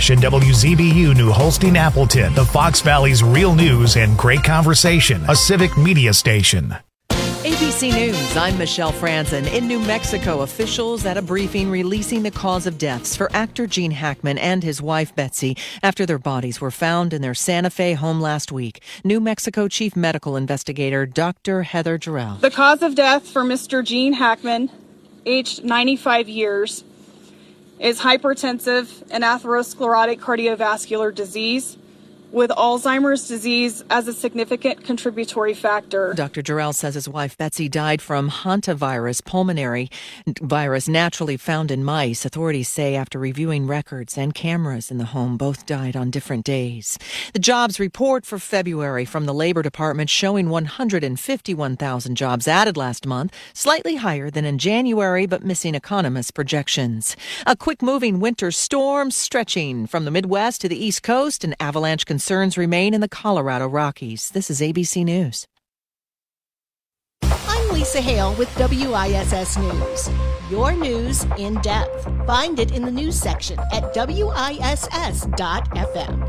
Rush and WZBU New Holstein Appleton, the Fox Valley's real news and great conversation, a civic media station. ABC News, I'm Michelle Franzen. In New Mexico, officials at a briefing releasing the cause of deaths for actor Gene Hackman and his wife Betsy after their bodies were found in their Santa Fe home last week. New Mexico Chief Medical Investigator Dr. Heather Jarrell. The cause of death for Mr. Gene Hackman, aged 95 years, is hypertensive and atherosclerotic cardiovascular disease, with Alzheimer's disease as a significant contributory factor. Dr. Jarrell says his wife Betsy died from hantavirus pulmonary virus naturally found in mice. Authorities say after reviewing records and cameras in the home, both died on different days. The jobs report for February from the Labor Department showing 151,000 jobs added last month, slightly higher than in January, but missing economists' projections. A quick-moving winter storm stretching from the Midwest to the East Coast, and avalanche concerns remain in the Colorado Rockies. This is ABC News. I'm Lisa Hale with WISS News. Your news in depth. Find it in the news section at WISS.FM.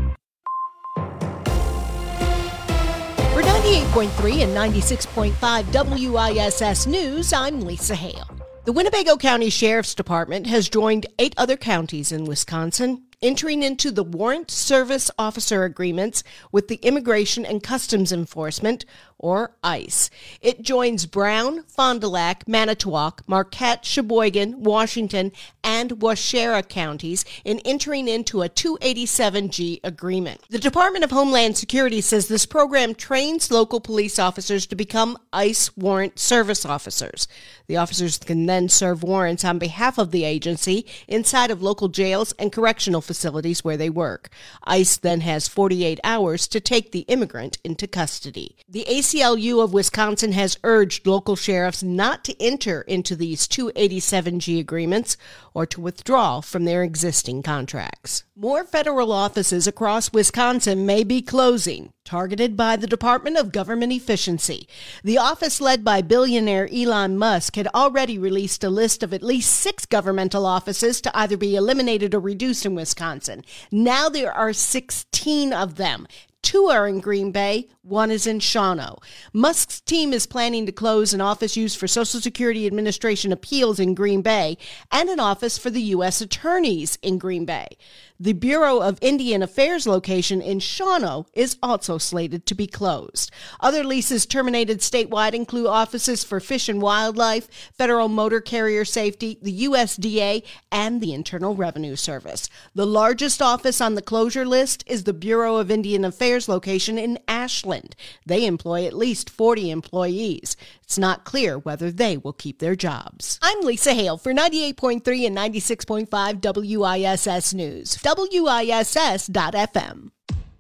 For 98.3 and 96.5 WISS News, I'm Lisa Hale. The Winnebago County Sheriff's Department has joined 8 other counties in Wisconsin, entering into the Warrant Service Officer Agreements with the Immigration and Customs Enforcement, or ICE. It joins Brown, Fond du Lac, Manitowoc, Marquette, Sheboygan, Washington, and Waushara counties in entering into a 287G agreement. The Department of Homeland Security says this program trains local police officers to become ICE warrant service officers. The officers can then serve warrants on behalf of the agency inside of local jails and correctional facilities where they work. ICE then has 48 hours to take the immigrant into custody. The ACLU of Wisconsin has urged local sheriffs not to enter into these 287G agreements or to withdraw from their existing contracts. More federal offices across Wisconsin may be closing, targeted by the Department of Government Efficiency. The office led by billionaire Elon Musk had already released a list of at least 6 governmental offices to either be eliminated or reduced in Wisconsin. Now there are 16 of them. 2 are in Green Bay, 1 is in Shawano. Musk's team is planning to close an office used for Social Security Administration appeals in Green Bay and an office for the U.S. attorneys in Green Bay. The Bureau of Indian Affairs location in Shawano is also slated to be closed. Other leases terminated statewide include offices for Fish and Wildlife, Federal Motor Carrier Safety, the USDA, and the Internal Revenue Service. The largest office on the closure list is the Bureau of Indian Affairs location in Ashland. They employ at least 40 employees. It's not clear whether they will keep their jobs. I'm Lisa Hale for 98.3 and 96.5 WISS News. WISS.FM.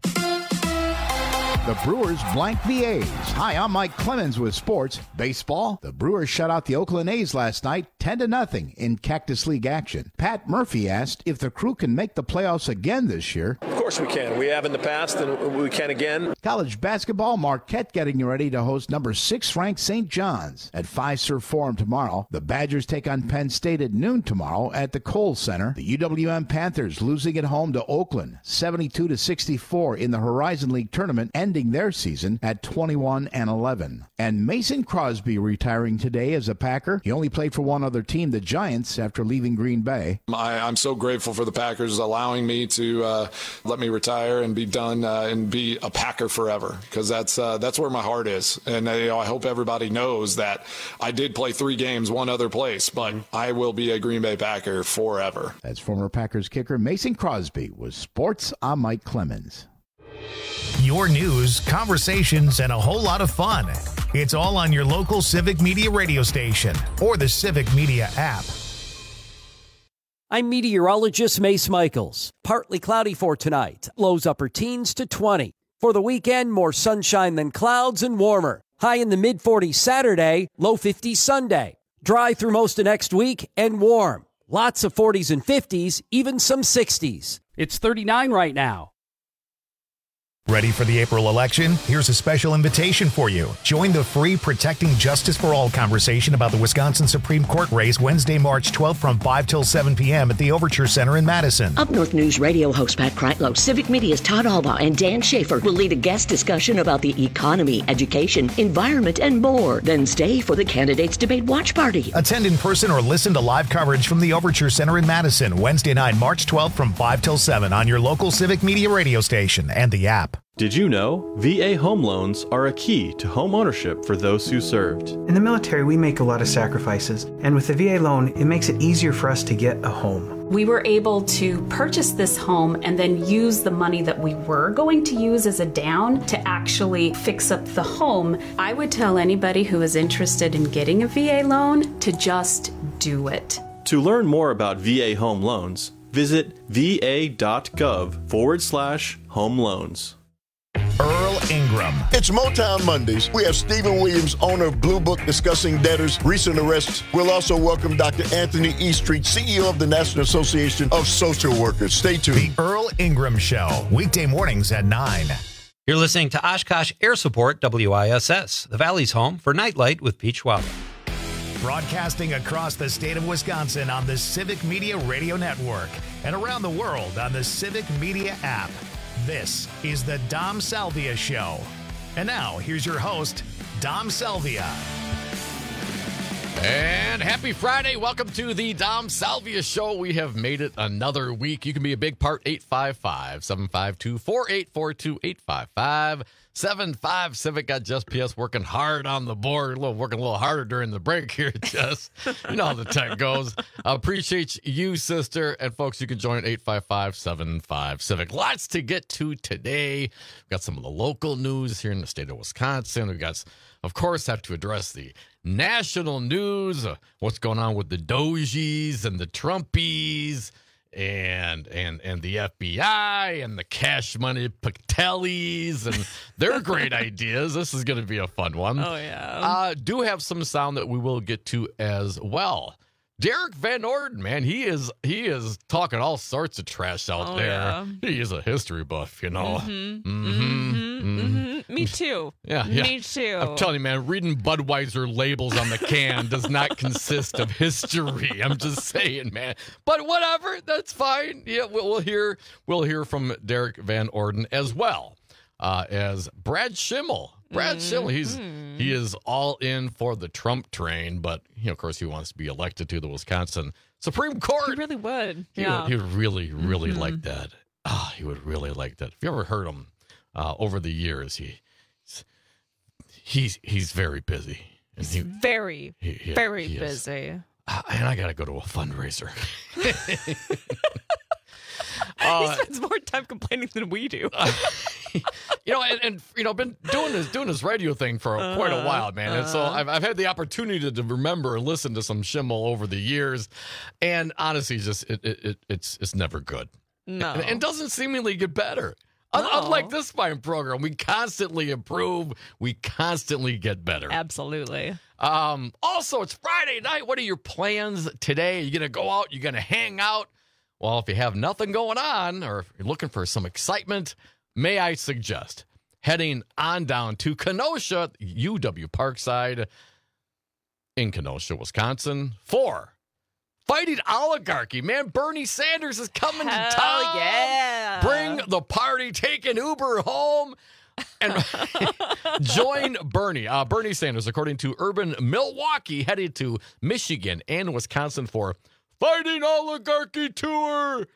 The Brewers blank the A's. Hi, I'm Mike Clemens with sports. Baseball, the Brewers shut out the Oakland A's last night 10-0 in Cactus League action. Pat Murphy asked if the Crew can make the playoffs again this year. Of course we can. We have in the past, and we can again. College basketball, Marquette getting ready to host number 6 ranked St. John's at Fiserv Forum tomorrow. The Badgers take on Penn State at noon tomorrow at the Kohl Center. The UWM Panthers losing at home to Oakland 72-64 in the Horizon League tournament, ending their season at 21-11. And Mason Crosby retiring today as a Packer. He only played for one other team, the Giants, after leaving Green Bay. I'm so grateful for the Packers allowing me to let me retire and be done and be a Packer forever, because that's where my heart is. And I hope everybody knows that I did play 3 games one other place, but I will be a Green Bay Packer forever. That's former Packers kicker Mason Crosby with Sports. I'm Mike Clemens. Your news, conversations, and a whole lot of fun. It's all on your local Civic Media radio station or the Civic Media app. I'm meteorologist Mace Michaels. Partly cloudy for tonight. Lows upper teens to 20. For the weekend, more sunshine than clouds and warmer. High in the mid-40s Saturday, low 50s Sunday. Dry through most of next week and warm. Lots of 40s and 50s, even some 60s. It's 39 right now. Ready for the April election? Here's a special invitation for you. Join the free Protecting Justice for All conversation about the Wisconsin Supreme Court race Wednesday, March 12th from 5 till 7 p.m. at the Overture Center in Madison. Up North News radio host Pat Kreitlow, Civic Media's Todd Albaugh, and Dan Schaefer will lead a guest discussion about the economy, education, environment, and more. Then stay for the Candidates Debate Watch Party. Attend in person or listen to live coverage from the Overture Center in Madison, Wednesday night, March 12th from 5 till 7 on your local Civic Media radio station and the app. Did you know VA home loans are a key to home ownership for those who served? In the military, we make a lot of sacrifices, and with the VA loan, it makes it easier for us to get a home. We were able to purchase this home and then use the money that we were going to use as a down to actually fix up the home. I would tell anybody who is interested in getting a VA loan to just do it. To learn more about VA home loans, visit va.gov/home loans. Earl Ingram. It's Motown Mondays. We have Stephen Williams, owner of Blue Book, discussing debtors' recent arrests. We'll also welcome Dr. Anthony Eastreet, CEO of the National Association of Social Workers. Stay tuned. The Earl Ingram Show, weekday mornings at 9. You're listening to Oshkosh Air Support WISS, the Valley's home for Nightlight with Pete Schwab. Broadcasting across the state of Wisconsin on the Civic Media Radio Network and around the world on the Civic Media app. This is the Dom Salvia Show. And now, here's your host, Dom Salvia. And happy Friday. Welcome to the Dom Salvia Show. We have made it another week. You can be a big part, 855-752-4842, 855-75 Civic. Got Jess PS working hard on the board, working a little harder during the break here, Jess. You know how the tech goes. Appreciate you, sister. And folks, you can join 855-75 Civic. Lots to get to today. We've got some of the local news here in the state of Wisconsin. We've got, of course, have to address the national news, what's going on with the Dojies and the Trumpies and the FBI and the cash money Patelis and their great ideas. This is going to be a fun one. Oh, yeah. Do have some sound that we will get to as well. Derek Van Orden, man, he is talking all sorts of trash out there. Yeah. He is a history buff, you know. Me too. Yeah. Me too. I'm telling you, man, reading Budweiser labels on the can does not consist of history. I'm just saying, man. But whatever, that's fine. Yeah, we'll hear from Derek Van Orden as well as Brad Schimmel. Brad Schimmel, he is all in for the Trump train, but of course he wants to be elected to the Wisconsin Supreme Court. He really would. He would really like that. He would really like that. If you ever heard him over the years, he's very busy. And he's very busy. And I got to go to a fundraiser. He spends more time complaining than we do. Been doing this radio thing for quite a while, man. And so I've had the opportunity to remember and listen to some Schimmel over the years, and honestly, just it's never good. No, and doesn't seemingly get better. No. Unlike this fine program, we constantly improve. We constantly get better. Absolutely. Also, it's Friday night. What are your plans today? Are you going to go out? You're going to hang out? Well, if you have nothing going on or if you're looking for some excitement, may I suggest heading on down to Kenosha, UW Parkside in Kenosha, Wisconsin, for Fighting Oligarchy. Man, Bernie Sanders is coming to town. Yeah. Bring the party, take an Uber home, and join Bernie. Bernie Sanders, according to Urban Milwaukee, headed to Michigan and Wisconsin for Fighting Oligarchy Tour.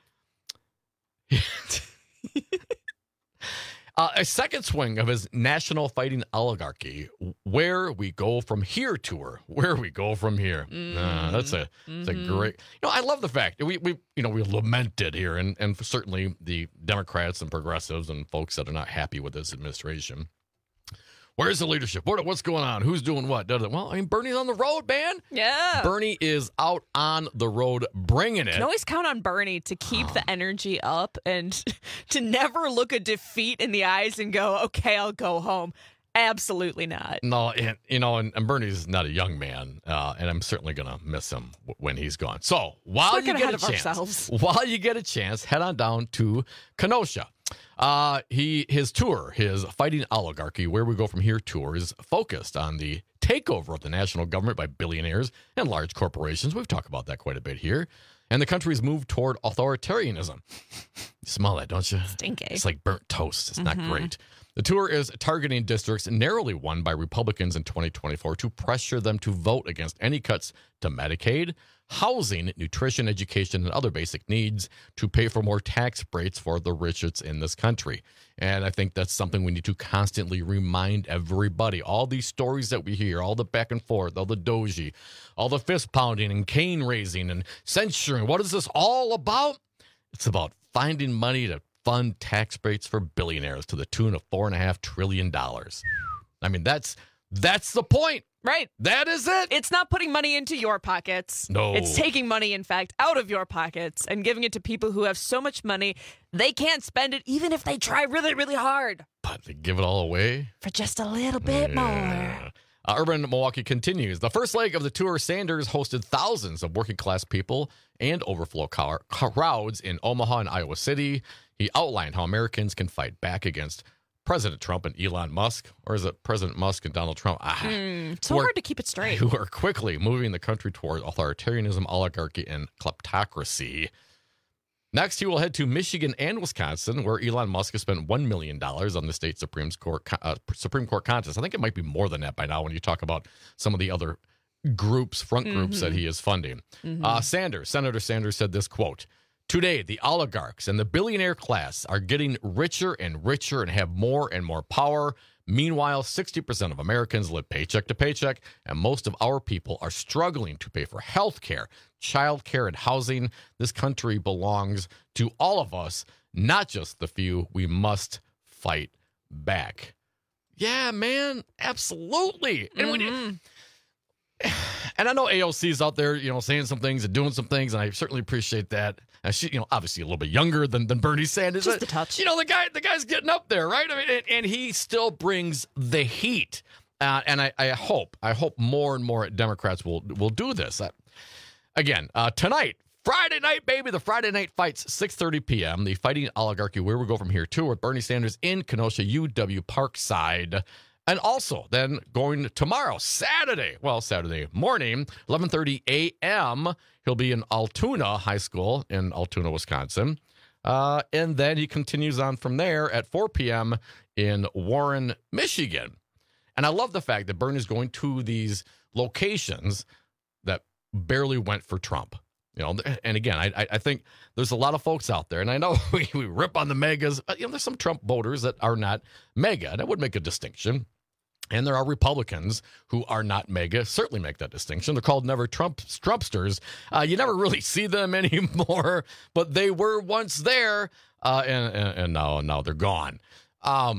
A second swing of his National Fighting Oligarchy, Where We Go From Here tour. Where we go from here. That's a great. I love the fact that we lamented here, and certainly the Democrats and progressives and folks that are not happy with this administration. Where's the leadership? What's going on? Who's doing what? Well, Bernie's on the road, man. Yeah. Bernie is out on the road bringing it. You can always count on Bernie to keep the energy up and to never look a defeat in the eyes and go, okay, I'll go home. Absolutely not. No, and Bernie's not a young man, and I'm certainly going to miss him when he's gone. So while you get a chance, head on down to Kenosha. His tour, his Fighting Oligarchy, Where We Go From Here tour, is focused on the takeover of the national government by billionaires and large corporations. We've talked about that quite a bit here. And the country's move toward authoritarianism. You smell that, don't you? Stinky. It's like burnt toast. It's not great. The tour is targeting districts narrowly won by Republicans in 2024 to pressure them to vote against any cuts to Medicaid, housing, nutrition, education, and other basic needs to pay for more tax breaks for the richest in this country. And I think that's something we need to constantly remind everybody. All these stories that we hear, all the back and forth, all the doji, all the fist pounding and cane raising and censuring. What is this all about? It's about finding money to fund tax breaks for billionaires to the tune of $4.5 trillion. I mean, that's the point. Right. That is it. It's not putting money into your pockets. No. It's taking money, in fact, out of your pockets and giving it to people who have so much money they can't spend it even if they try really, really hard. But they give it all away for just a little bit more. Urban Milwaukee continues. The first leg of the tour, Sanders hosted thousands of working class people and overflow crowds in Omaha and Iowa City. He outlined how Americans can fight back against President Trump and Elon Musk, or is it President Musk and Donald Trump? So hard to keep it straight. Who are quickly moving the country toward authoritarianism, oligarchy, and kleptocracy. Next, he will head to Michigan and Wisconsin, where Elon Musk has spent $1 million on the state Supreme Court contest. I think it might be more than that by now when you talk about some of the other groups, front groups that he is funding. Senator Sanders said this, quote, "Today, the oligarchs and the billionaire class are getting richer and richer and have more and more power. Meanwhile, 60% of Americans live paycheck to paycheck, and most of our people are struggling to pay for health care, child care, and housing. This country belongs to all of us, not just the few. We must fight back." Yeah, man, absolutely. And I know AOC's out there, saying some things and doing some things, and I certainly appreciate that. And she, obviously a little bit younger than Bernie Sanders. Just a touch. The guy's getting up there, right? I mean, and he still brings the heat. And I hope more and more Democrats will do this. Again, tonight, Friday night, baby, the Friday night fights, 6:30 p.m. The Fighting Oligarchy, Where We Go From Here tour with Bernie Sanders in Kenosha, UW Parkside. And also, then going tomorrow, Saturday morning, 11:30 a.m., he'll be in Altoona High School in Altoona, Wisconsin. And then he continues on from there at 4 p.m. in Warren, Michigan. And I love the fact that Bernie's going to these locations that barely went for Trump. And again, I think there's a lot of folks out there, and I know we rip on the megas. There's some Trump voters that are not mega, and I would make a distinction. And there are Republicans who are not mega, certainly make that distinction. They're called never Trumpsters. You never really see them anymore, but they were once there, and now they're gone. I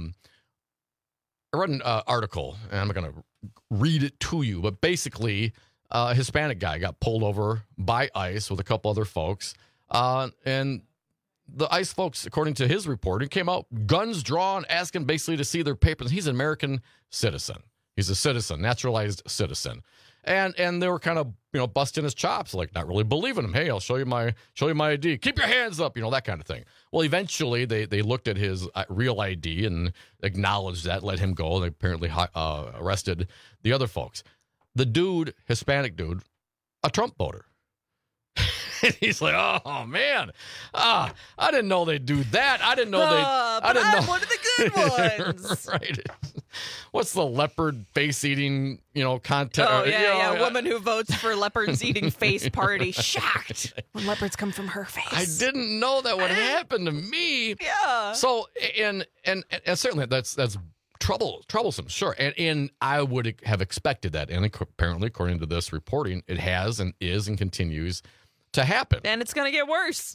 read an article, and I'm not going to read it to you, but basically a Hispanic guy got pulled over by ICE with a couple other folks, and the ICE folks, according to his reporting, came out, guns drawn, asking basically to see their papers. He's an American citizen. He's a citizen, naturalized citizen. And they were kind of, busting his chops, like not really believing him. Hey, I'll show you my ID. Keep your hands up, that kind of thing. Well, eventually they looked at his real ID and acknowledged that, let him go. They apparently arrested the other folks. The dude, Hispanic dude, a Trump voter. And he's like, oh man, I didn't know they'd do that. I didn't know I'm one of the good ones. Right? What's the leopard face eating, contest? Oh yeah. A woman who votes for leopards eating face party, shocked when leopards come from her face. I didn't know that would happen to me. Yeah. So and certainly that's troublesome, sure. And I would have expected that, and apparently, according to this reporting, it has and is and continues to happen. And it's going to get worse.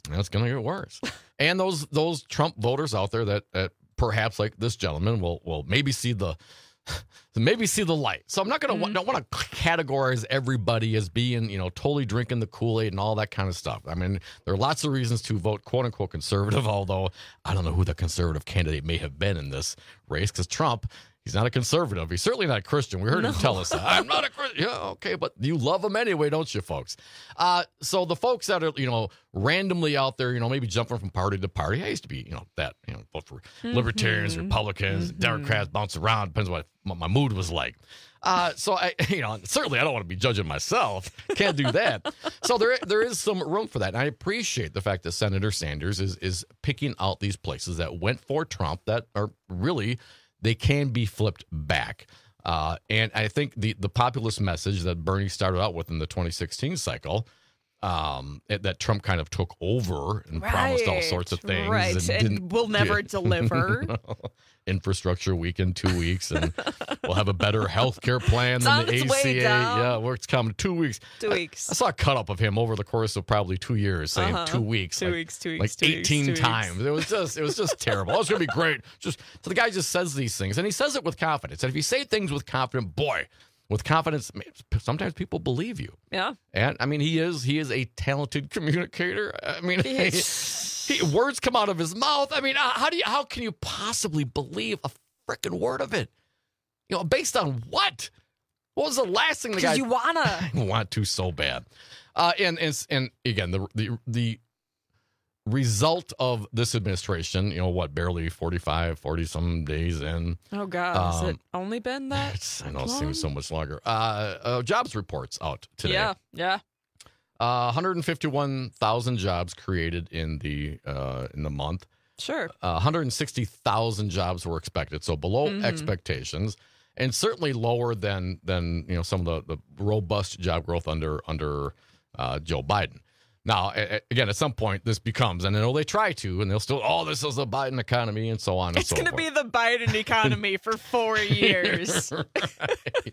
And those Trump voters out there that perhaps, like this gentleman, will maybe see the light. So I'm not going to don't want to categorize everybody as being, totally drinking the Kool-Aid and all that kind of stuff. I mean, there are lots of reasons to vote quote unquote conservative, although I don't know who the conservative candidate may have been in this race, because Trump, He's not a conservative. He's certainly not a Christian. We heard him tell us that. I'm not a Christian. Yeah, okay, but you love him anyway, don't you, folks? So the folks that are, randomly out there, maybe jumping from party to party. I used to be, vote for libertarians, Republicans, Democrats, bounce around. Depends what my mood was like. So certainly I don't want to be judging myself. Can't do that. So there is some room for that. And I appreciate the fact that Senator Sanders is picking out these places that went for Trump that are really, they can be flipped back. And I think the populist message that Bernie started out with in the 2016 cycle, that Trump kind of took over and promised all sorts of things. Right, and will never deliver. Infrastructure week in 2 weeks, and we'll have a better health care plan than the ACA. Yeah, it's coming 2 weeks. 2 weeks. I saw a cut-up of him over the course of probably 2 years saying 2 weeks. 2 weeks, 2 weeks. Like 18 times. It was just terrible. Oh, it's going to be great. So the guy just says these things, and he says it with confidence. And if you say things with confidence, with confidence, sometimes people believe you. Yeah. And I mean, he is a talented communicator. I mean, words come out of his mouth. I mean, how can you possibly believe a freaking word of it? Based on what? What was the last thing the guy? Because you wanna. I want to so bad. And again, the result of this administration, barely 40 some days in. Oh, God. Has it only been that? I know it seems so much longer. Jobs reports out today. Yeah. 151,000 jobs created in the month. Sure. 160,000 jobs were expected, so below expectations, and certainly lower than some of the robust job growth under Joe Biden. Now, again, at some point, this becomes, and I know they try to, and they'll still, this is the Biden economy, and so on and so forth. It's going to be the Biden economy for 4 years. Right.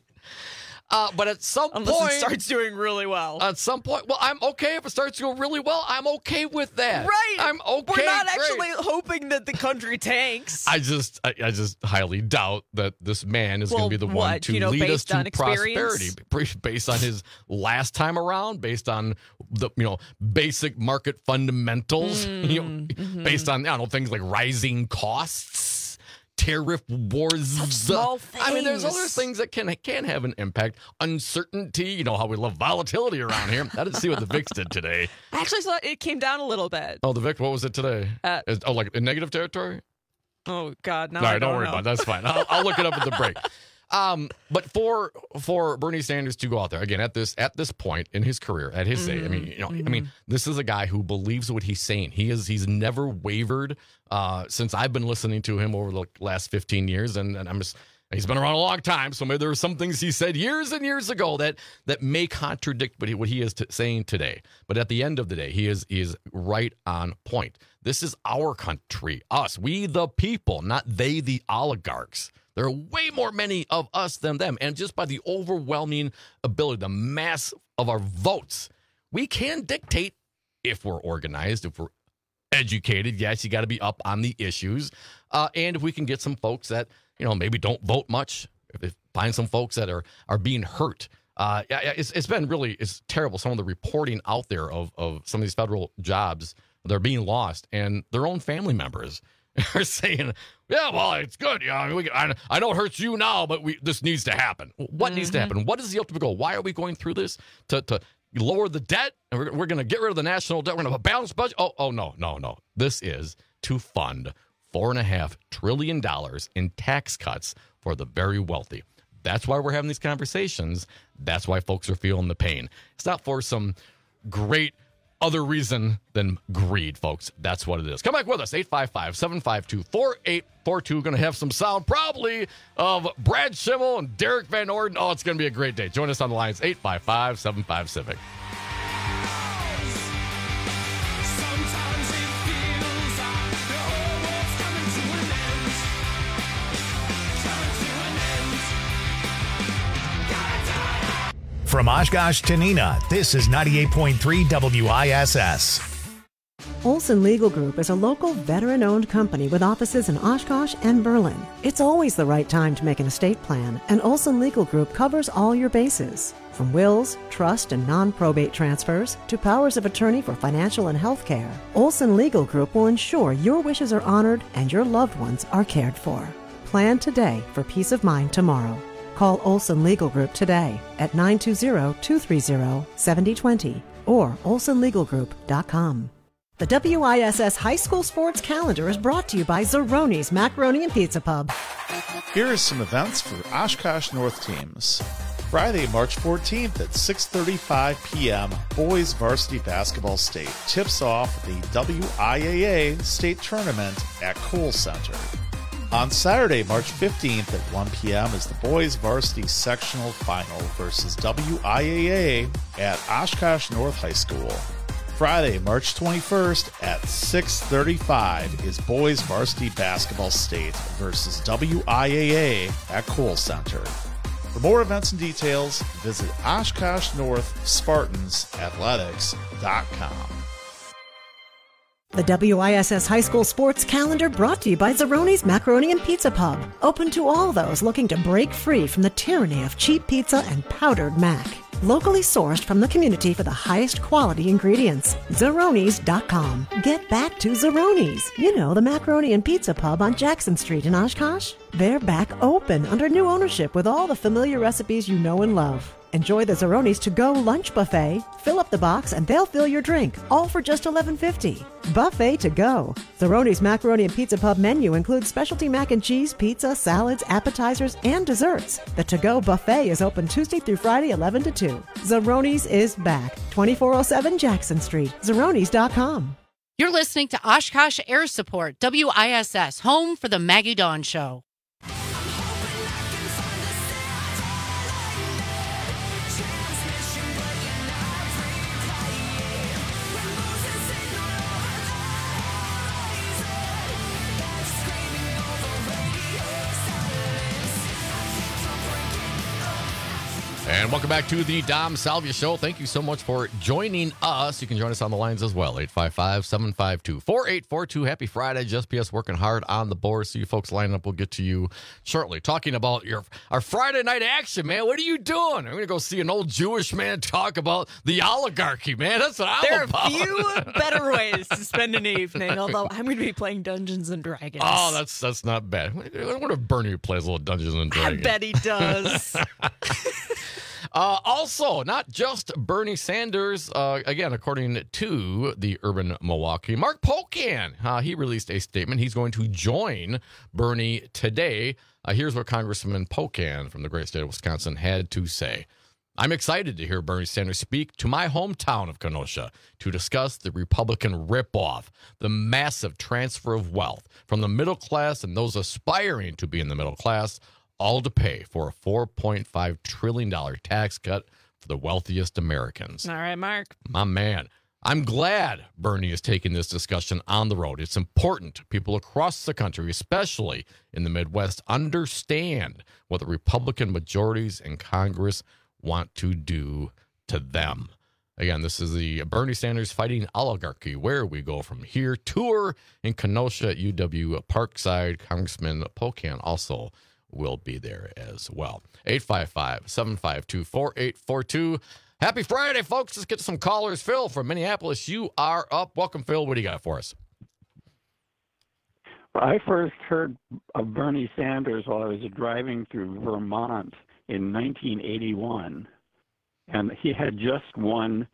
But at some point... Unless it starts doing really well. At some point... Well, I'm okay if it starts to go really well. I'm okay with that. Right. I'm okay. We're not actually hoping that the country tanks. I just highly doubt that this man is going to be the one to lead us to prosperity. Based on his last time around, based on the basic market fundamentals, based on things like rising costs. Tariff wars. Small things. I mean, there's other things that can have an impact. Uncertainty. You know how we love volatility around here. I didn't see what the VIX did today. I actually saw it came down a little bit. Oh, the VIX. What was it today? Like in negative territory? Oh God, no. All right, don't worry about it. That's fine. I'll look it up at the break. But for Bernie Sanders to go out there again at this point in his career, at his age, I mean, this is a guy who believes what he's saying. He's never wavered since I've been listening to him over the last 15 years, and he's been around a long time. So maybe there are some things he said years and years ago that may contradict what he is saying today. But at the end of the day, he is right on point. This is our country, us, we the people, not they the oligarchs. There are way more many of us than them. And just by the overwhelming ability, the mass of our votes, we can dictate if we're organized, if we're educated. Yes, you got to be up on the issues. And if we can get some folks that, maybe don't vote much, if find some folks that are being hurt. It's been really, it's terrible. Some of the reporting out there of some of these federal jobs, they're being lost, and their own family members are saying, yeah, well, it's good. I know it hurts you now, but this needs to happen. What needs to happen? What is the ultimate goal? Why are we going through this? To lower the debt? And we're going to get rid of the national debt. We're going to have a balanced budget? Oh, no. This is to fund $4.5 trillion in tax cuts for the very wealthy. That's why we're having these conversations. That's why folks are feeling the pain. It's not for some great other reason than greed, folks. That's what it is. Come back with us, 855-752-4842. Going to have some sound probably of Brad Schimmel and Derek Van Orden. Oh, it's going to be a great day. Join us on the lines, 855-75-CIVIC. From Oshkosh to Neenah, this is 98.3 WISS. Olson Legal Group is a local veteran-owned company with offices in Oshkosh and Berlin. It's always the right time to make an estate plan, and Olson Legal Group covers all your bases. From wills, trust, and non-probate transfers to powers of attorney for financial and health care, Olson Legal Group will ensure your wishes are honored and your loved ones are cared for. Plan today for peace of mind tomorrow. Call Olson Legal Group today at 920-230-7020 or olsonlegalgroup.com. The WISS High School Sports Calendar is brought to you by Zeroni's Macaroni and Pizza Pub. Here are some events for Oshkosh North teams. Friday, March 14th at 6:35 p.m., Boys Varsity Basketball State tips off the WIAA State Tournament at Kohl Center. On Saturday, March 15th at 1 p.m. is the Boys Varsity Sectional Final versus WIAA at Oshkosh North High School. Friday, March 21st at 6:35 is Boys Varsity Basketball State versus WIAA at Kohl Center. For more events and details, visit OshkoshNorthSpartansAthletics.com. The WISS High School Sports Calendar brought to you by Zeroni's Macaroni and Pizza Pub. Open to all those looking to break free from the tyranny of cheap pizza and powdered mac. Locally sourced from the community for the highest quality ingredients. Zeronis.com. Get back to Zeroni's. You know, the Macaroni and Pizza Pub on Jackson Street in Oshkosh. They're back open under new ownership with all the familiar recipes you know and love. Enjoy the Zeroni's to-go lunch buffet. Fill up the box and they'll fill your drink, all for just $11.50. Buffet to go. Zeroni's Macaroni and Pizza Pub menu includes specialty mac and cheese, pizza, salads, appetizers, and desserts. The to-go buffet is open Tuesday through Friday, 11 to 2. Zeroni's is back. 2407 Jackson Street. Zeronis.com. You're listening to Oshkosh Air Support, WISS, home for the Maggie Dawn Show. And welcome back to the Dom Salvia Show. Thank you so much for joining us. You can join us on the lines as well, 855-752-4842. Happy Friday. Just PS working hard on the board. See you folks lining up. We'll get to you shortly. Talking about our Friday night action, man. What are you doing? I'm going to go see an old Jewish man talk about the oligarchy, man. That's what I'm about. There are few better ways to spend an evening, although I'm going to be playing Dungeons and Dragons. Oh, that's not bad. I wonder if Bernie plays a little Dungeons and Dragons. I bet he does. Also, not just Bernie Sanders, again, according to the Urban Milwaukee, Mark Pocan, he released a statement. He's going to join Bernie today. Here's what Congressman Pocan from the great state of Wisconsin had to say. I'm excited to hear Bernie Sanders speak to my hometown of Kenosha to discuss the Republican ripoff, the massive transfer of wealth from the middle class and those aspiring to be in the middle class, all to pay for a $4.5 trillion tax cut for the wealthiest Americans. All right, Mark. My man. I'm glad Bernie is taking this discussion on the road. It's important people across the country, especially in the Midwest, understand what the Republican majorities in Congress want to do to them. Again, this is the Bernie Sanders Fighting Oligarchy, where we go from here. Tour in Kenosha at UW Parkside. Congressman Pocan also will be there as well. 855-752-4842. Happy Friday, folks. Let's get to some callers. Phil from Minneapolis, you are up. Welcome, Phil. What do you got for us? I first heard of Bernie Sanders while I was driving through Vermont in 1981, and he had just won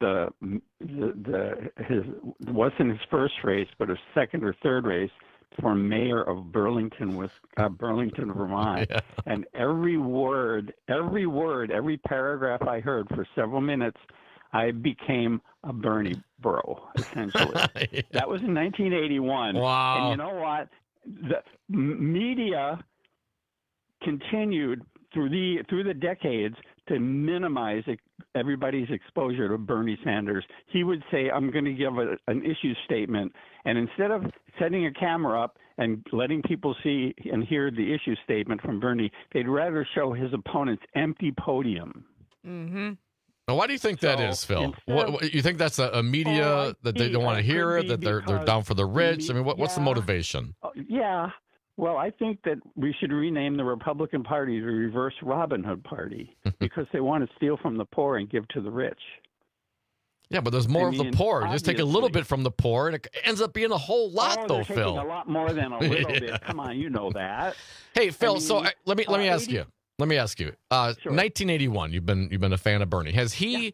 his wasn't his first race, but his second or third race for mayor of Burlington, Vermont. Yeah. And every word, every paragraph I heard for several minutes, I became a Bernie bro, essentially. Yeah. That was in 1981. Wow. And you know what? The media continued through the decades to minimize everybody's exposure to Bernie Sanders. He would say, I'm going to give an issue statement. And instead of setting a camera up and letting people see and hear the issue statement from Bernie, they'd rather show his opponent's empty podium. Mm-hmm. Now, why do you think that is, Phil? What, you think that's a media that they don't want to hear it, that they're down for the rich? I mean, what's the motivation? Yeah. Well, I think that we should rename the Republican Party the Reverse Robin Hood Party because they want to steal from the poor and give to the rich. Yeah, but there's more of the poor. Just take a little bit from the poor, and it ends up being a whole lot, though, Phil. Phil. A lot more than a little bit. Come on, you know that. Hey, Phil. Let me ask you. Let me ask you. Sure. 1981. You've been a fan of Bernie. Has he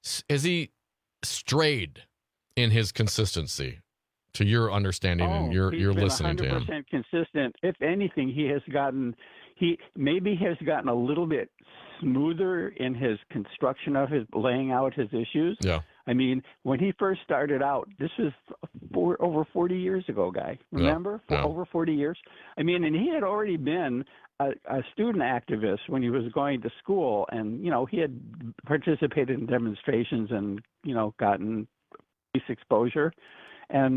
strayed in his consistency, to your understanding and you're listening to him? 100% consistent. If anything, he has gotten a little bit smoother in his construction of his laying out his issues. Yeah. I mean, when he first started out, this was over 40 years ago, guy. Remember? Over 40 years. I mean, and he had already been a student activist when he was going to school, and he had participated in demonstrations and gotten police exposure, and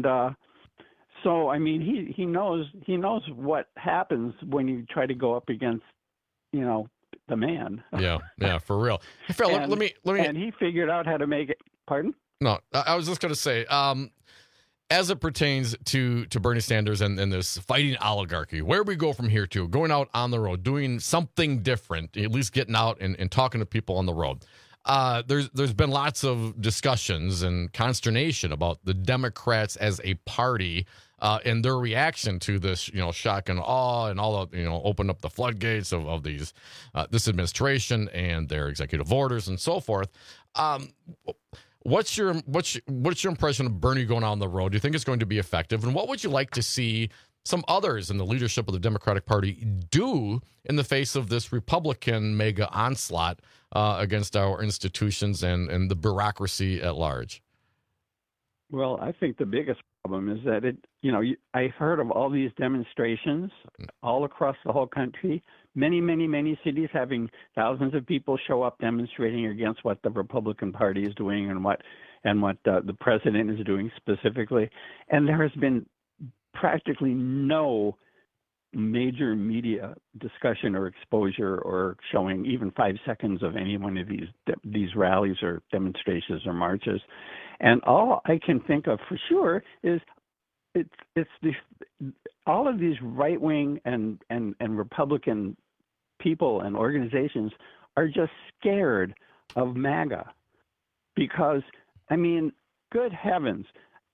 so I mean he knows what happens when you try to go up against the man. Yeah, for real. Hey, Phil, let me. And he figured out how to make it. Pardon? No, I was just going to say, as it pertains to Bernie Sanders and this fighting oligarchy, where we go from here to going out on the road, doing something different, at least getting out and talking to people on the road. There's been lots of discussions and consternation about the Democrats as a party and their reaction to this, shock and awe and all the, open up the floodgates of these this administration and their executive orders and so forth. What's your impression of Bernie going on the road? Do you think it's going to be effective? And what would you like to see some others in the leadership of the Democratic Party do in the face of this Republican mega onslaught against our institutions and the bureaucracy at large? Well, I think the biggest problem is that I've heard of all these demonstrations all across the whole country. Many, many, many cities having thousands of people show up demonstrating against what the Republican Party is doing and what the president is doing specifically. And there has been practically no major media discussion or exposure or showing even 5 seconds of any one of these rallies or demonstrations or marches. And all I can think of for sure is all of these right wing and Republican people and organizations are just scared of MAGA because, I mean, good heavens,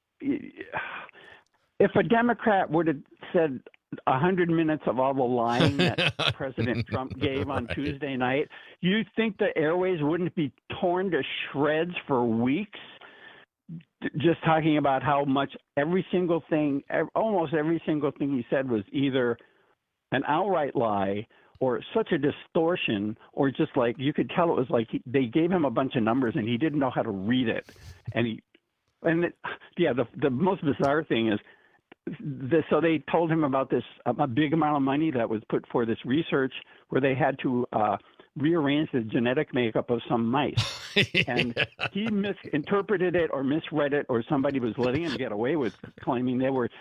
if a Democrat would have said 100 minutes of all the lying that President Trump gave on Tuesday night, you think the airways wouldn't be torn to shreds for weeks? Just talking about how much almost every single thing he said was either an outright lie or such a distortion, or just like you could tell it was like they gave him a bunch of numbers and he didn't know how to read it. The most bizarre thing is, so they told him about this a big amount of money that was put for this research where they had to rearrange the genetic makeup of some mice. And he misinterpreted it or misread it, or somebody was letting him get away with claiming they were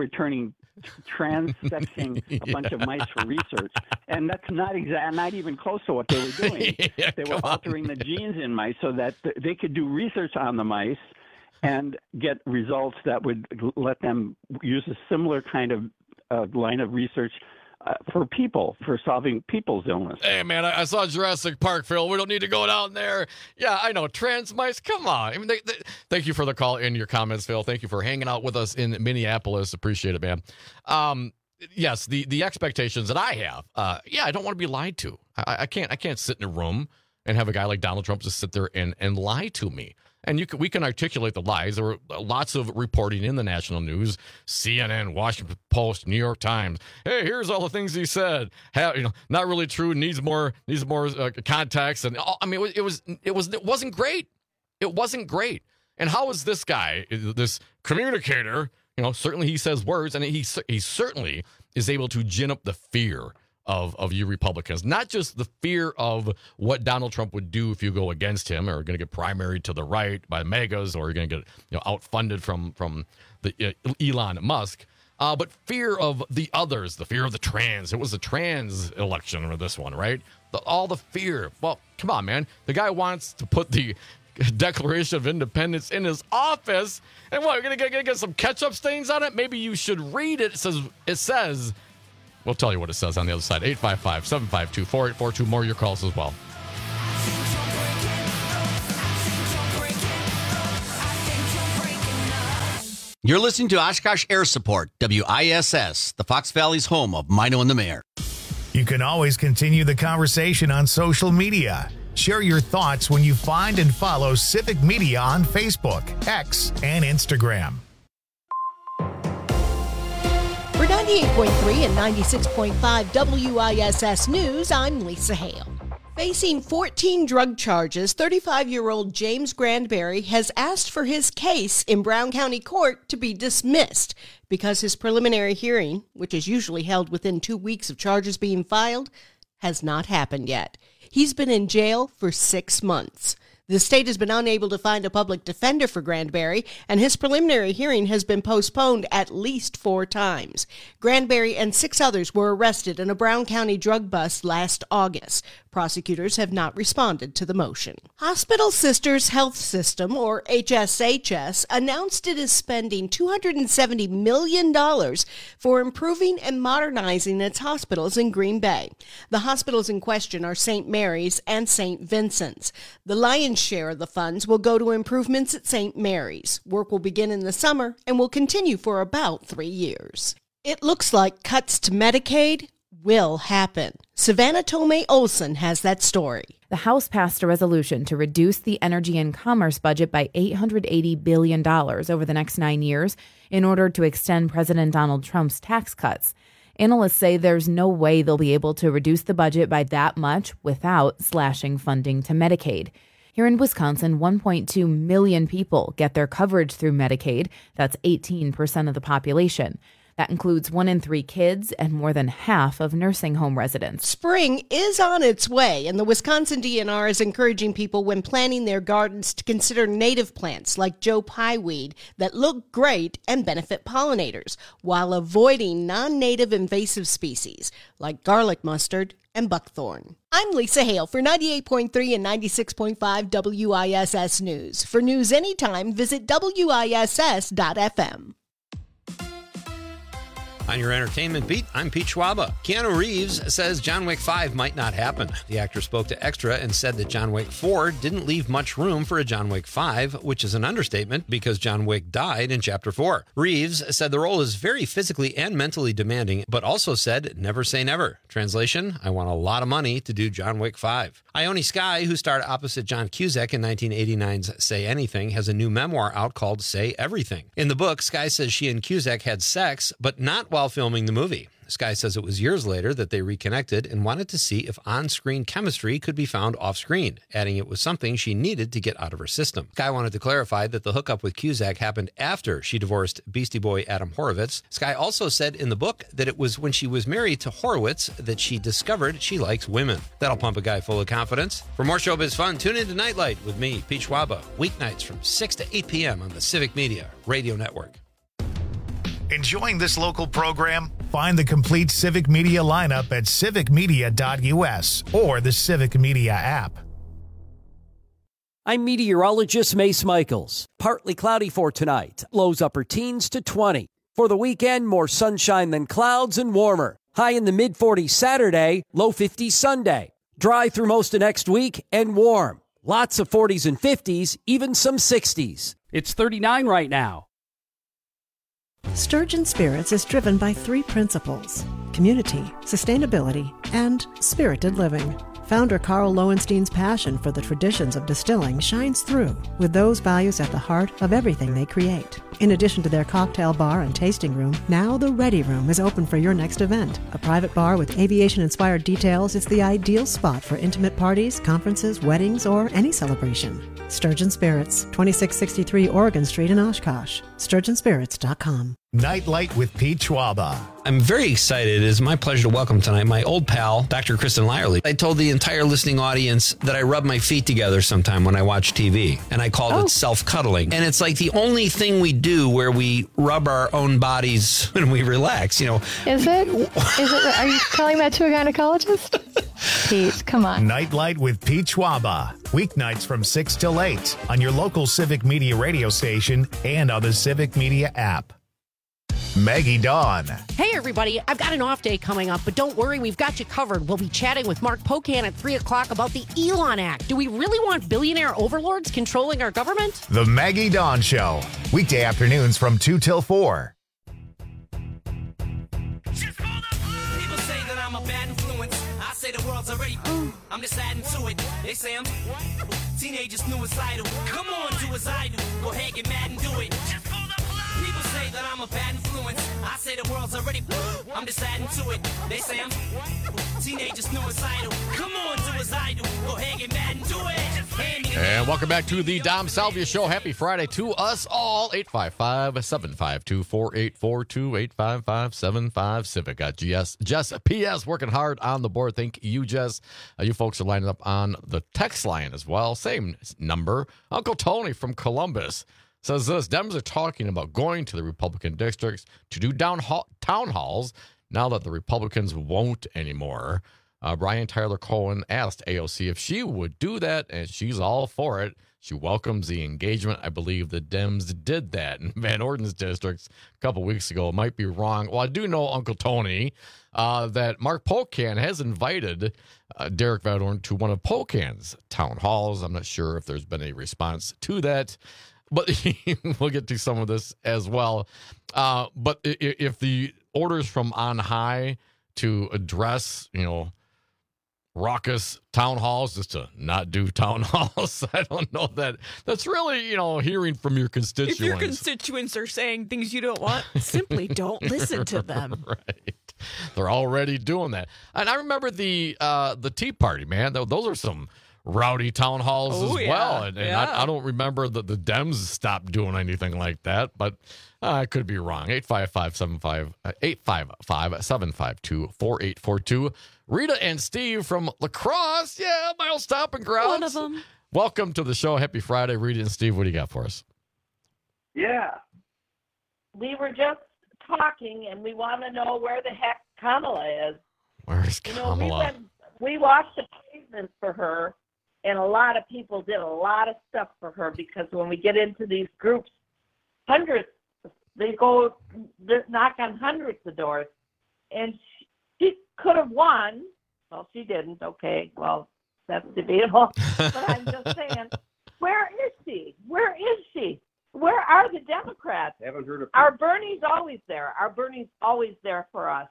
transsexing a bunch of mice for research. And that's not even close to what they were doing. They were altering the genes in mice so that they could do research on the mice and get results that would let them use a similar kind of line of research for people, for solving people's illness. Hey, man, I saw Jurassic Park, Phil. We don't need to go down there. Yeah, I know. Trans mice, come on. I mean, thank you for the call and your comments, Phil. Thank you for hanging out with us in Minneapolis. Appreciate it, man. Yes, the expectations that I have, I don't want to be lied to. I can't sit in a room and have a guy like Donald Trump just sit there and lie to me. And we can articulate the lies. There were lots of reporting in the national news, CNN, Washington Post, New York Times. Hey, here's all the things he said. Not really true. Needs more context. And I mean, it wasn't great. It wasn't great. And how is this guy, this communicator? Certainly he says words, and he certainly is able to gin up the fear of you Republicans, not just the fear of what Donald Trump would do if you go against him, or going to get primaried to the right by megas, or you're going to get outfunded from the Elon Musk, but fear of the others, the fear of the trans. It was the trans election or this one, right? All the fear. Well, come on, man. The guy wants to put the Declaration of Independence in his office, and what, you're going to get some ketchup stains on it? Maybe you should read it. It says. We'll tell you what it says on the other side. 855-752-4842. More of your calls as well. You're listening to Oshkosh Air Support, WISS, the Fox Valley's home of Mino and the Mayor. You can always continue the conversation on social media. Share your thoughts when you find and follow Civic Media on Facebook, X, and Instagram. For 98.3 and 96.5 WISS News, I'm Lisa Hale. Facing 14 drug charges, 35-year-old James Grandberry has asked for his case in Brown County Court to be dismissed because his preliminary hearing, which is usually held within 2 weeks of charges being filed, has not happened yet. He's been in jail for 6 months. The state has been unable to find a public defender for Grandberry, and his preliminary hearing has been postponed at least 4 times. Grandberry and 6 others were arrested in a Brown County drug bust last August. Prosecutors have not responded to the motion. Hospital Sisters Health System, or HSHS, announced it is spending $270 million for improving and modernizing its hospitals in Green Bay. The hospitals in question are St. Mary's and St. Vincent's. The lion's share of the funds will go to improvements at St. Mary's. Work will begin in the summer and will continue for about 3 years. It looks like cuts to Medicaid will happen. Savannah Tomei Olson has that story. The House passed a resolution to reduce the energy and commerce budget by $880 billion over the next 9 years in order to extend President Donald Trump's tax cuts. Analysts say there's no way they'll be able to reduce the budget by that much without slashing funding to Medicaid. Here in Wisconsin, 1.2 million people get their coverage through Medicaid. That's 18% of the population. That includes 1 in 3 kids and more than half of nursing home residents. Spring is on its way, and the Wisconsin DNR is encouraging people when planting their gardens to consider native plants like Joe Pyeweed that look great and benefit pollinators, while avoiding non-native invasive species like garlic mustard and buckthorn. I'm Lisa Hale for 98.3 and 96.5 WISS News. For news anytime, visit WISS.FM. On your entertainment beat, I'm Pete Schwaba. Keanu Reeves says John Wick 5 might not happen. The actor spoke to Extra and said that John Wick 4 didn't leave much room for a John Wick 5, which is an understatement because John Wick died in Chapter 4. Reeves said the role is very physically and mentally demanding, but also said, never say never. Translation, I want a lot of money to do John Wick 5. Ione Skye, who starred opposite John Cusack in 1989's Say Anything, has a new memoir out called Say Everything. In the book, Skye says she and Cusack had sex, but not while filming the movie. Skye says it was years later that they reconnected and wanted to see if on-screen chemistry could be found off-screen, adding it was something she needed to get out of her system. Skye wanted to clarify that the hookup with Cusack happened after she divorced Beastie Boy Adam Horovitz. Skye also said in the book that it was when she was married to Horowitz that she discovered she likes women. That'll pump a guy full of confidence. For more showbiz fun, tune in to Nightlight with me, Pete Schwaba, weeknights from 6 to 8 p.m. on the Civic Media Radio Network. Enjoying this local program? Find the complete Civic Media lineup at civicmedia.us or the Civic Media app. I'm meteorologist Mace Michaels. Partly cloudy for tonight. Lows upper teens to 20. For the weekend, more sunshine than clouds and warmer. High in the mid-40s Saturday, low 50s Sunday. Dry through most of next week and warm. Lots of 40s and 50s, even some 60s. It's 39 right now. Sturgeon Spirits is driven by 3 principles: community, sustainability, and spirited living. Founder Carl Lowenstein's passion for the traditions of distilling shines through, with those values at the heart of everything they create. In addition to their cocktail bar and tasting room, now the Ready Room is open for your next event. A private bar with aviation-inspired details is the ideal spot for intimate parties, conferences, weddings, or any celebration. Sturgeon Spirits, 2663 Oregon Street in Oshkosh. SturgeonSpirits.com. Nightlight with Pete Schwaba. I'm very excited. It is my pleasure to welcome tonight my old pal, Dr. Kristen Lyerly. I told the entire listening audience that I rub my feet together sometime when I watch TV, and I called it self-cuddling. And it's like the only thing we do where we rub our own bodies when we relax, you know. Is it? Are you telling that to a gynecologist? Pete, come on. Nightlight with Pete Schwaba. Weeknights from 6 till 8 on your local Civic Media radio station and on the Civic Media app. Maggie Dawn. Hey, everybody. I've got an off day coming up, but don't worry, we've got you covered. We'll be chatting with Mark Pocan at 3 o'clock about the Elon Act. Do we really want billionaire overlords controlling our government? The Maggie Dawn Show. Weekday afternoons from 2 till 4. People say that I'm a bad influence. I say the world's already. I'm just adding to it. They say I'm teenagers suicidal. Come on, do as I do. Go ahead, get mad and do it. People say that I'm a bad influence. I say the world's already. I'm just adding to it. They say I'm teenagers suicidal. Come on, do as I do. Go ahead, get mad and do it. And welcome back to the Dom Salvia Show. Happy Friday to us all. 855-752-4842, 855-75-CIVIC. Got Jess P.S. working hard on the board. Thank you, Jess. You folks are lining up on the text line as well. Same number. Uncle Tony from Columbus says this: Dems are talking about going to the Republican districts to do town halls now that the Republicans won't anymore. Brian Tyler Cohen asked AOC if she would do that, and she's all for it. She welcomes the engagement. I believe the Dems did that in Van Orden's districts a couple weeks ago. It might be wrong. Well, I do know, Uncle Tony, that Mark Pocan has invited Derek Van Orden to one of Pocan's town halls. I'm not sure if there's been a response to that, but we'll get to some of this as well. But if the orders from on high to address, raucous town halls, just to not do town halls, I don't know that that's really, hearing from your constituents. If your constituents are saying things you don't want, simply don't listen to them. Right. They're already doing that. And I remember the Tea Party, man. Those are some rowdy town halls as well. And I don't remember that the Dems stopped doing anything like that, but I could be wrong. 855-752-4842. Rita and Steve from La Crosse. Yeah, my old stomping grounds. One of them. Welcome to the show. Happy Friday. Rita and Steve, what do you got for us? Yeah. We were just talking, and we want to know where the heck Kamala is. Where's Kamala? We watched the pavement for her, and a lot of people did a lot of stuff for her, because when we get into these groups, hundreds, they knock on hundreds of doors, and she could have won. Well, she didn't. Okay, well, that's debatable. But I'm just saying, where is she? Where is she? Where are the Democrats? Haven't heard of Our Bernie's always there. Our Bernie's always there for us.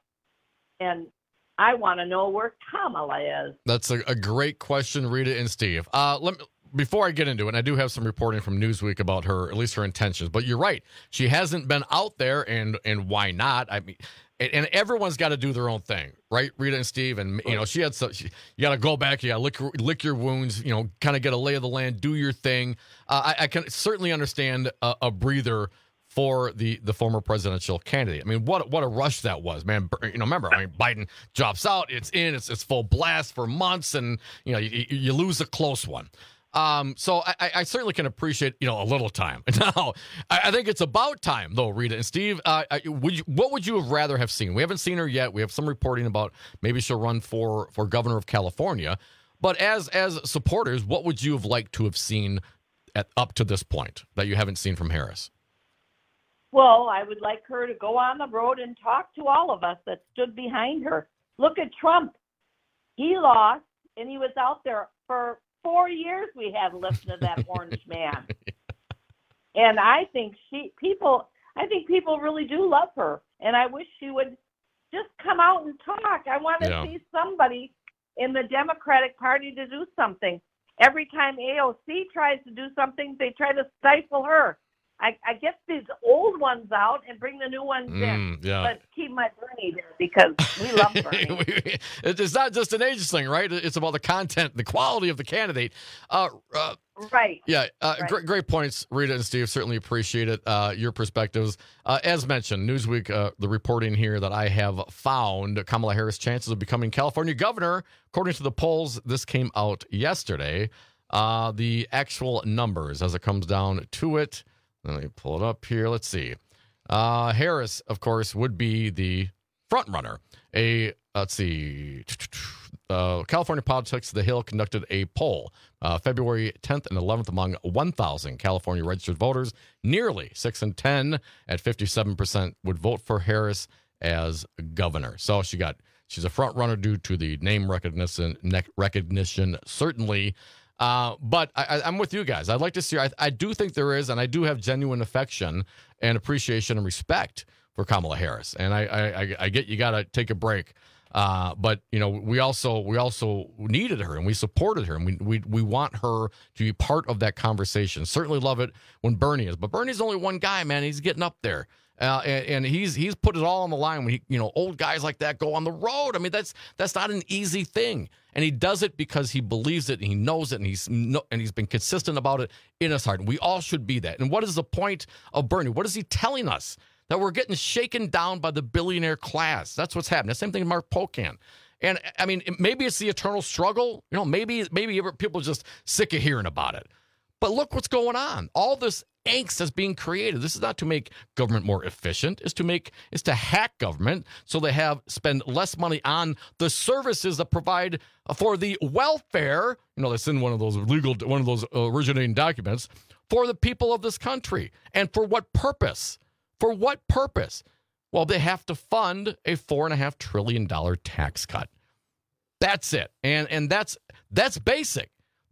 And I want to know where Kamala is. That's a great question, Rita and Steve. Before I get into it, and I do have some reporting from Newsweek about her, at least her intentions. But you're right. She hasn't been out there, and why not? I mean, and everyone's got to do their own thing, right, Rita and Steve? And, she had you got to go back. You got to lick your wounds, kind of get a lay of the land, do your thing. I can certainly understand a breather for the former presidential candidate. I mean, what a rush that was, man. Remember, Biden drops out, it's in, it's full blast for months, and you lose a close one. So I certainly can appreciate a little time. Now, I think it's about time, though, Rita and Steve. What would you have rather have seen? We haven't seen her yet. We have some reporting about maybe she'll run for governor of California. But as supporters, what would you have liked to have seen up to this point that you haven't seen from Harris? Well, I would like her to go on the road and talk to all of us that stood behind her. Look at Trump. He lost, and he was out there for 4 years. We had listened to that orange man. And I think people really do love her. And I wish she would just come out and talk. I want to see somebody in the Democratic Party to do something. Every time AOC tries to do something, they try to stifle her. I get these old ones out and bring the new ones in. Yeah. But keep my Bernie there, because we love Bernie. It's not just an age thing, right? It's about the content, the quality of the candidate. Right. Yeah. Right. Great points, Rita and Steve. Certainly appreciate it. Your perspectives. As mentioned, Newsweek, the reporting here that I have found, Kamala Harris' chances of becoming California governor, according to the polls, this came out yesterday. The actual numbers as it comes down to it. Let me pull it up here. Let's see. Harris, of course, would be the front runner. Let's see. California Politics, The Hill conducted a poll February 10th and 11th among 1,000 California registered voters. Nearly 6 in 10 at 57% would vote for Harris as governor. So she's a front runner due to the name recognition certainly. But I'm with you guys. I'd like to see. I do think there is, and I do have genuine affection and appreciation and respect for Kamala Harris. And I get you got to take a break. But we also needed her and we supported her, and we want her to be part of that conversation. Certainly love it when Bernie is, but Bernie's only one guy, man. He's getting up there. And he's put it all on the line when old guys like that go on the road. I mean, that's not an easy thing, and he does it because he believes it and he knows it, and he's been consistent about it in his heart. And we all should be that. And what is the point of Bernie? What is he telling us? That we're getting shaken down by the billionaire class. That's what's happening. The same thing with Mark Pocan. And I mean, maybe it's the eternal struggle. Maybe people are just sick of hearing about it. But look what's going on. All this angst that's being created. This is not to make government more efficient. It's to hack government so they spend less money on the services that provide for the welfare. That's in one of those originating documents for the people of this country. And for what purpose? For what purpose? Well, they have to fund a $4.5 trillion tax cut. That's it. And that's basic.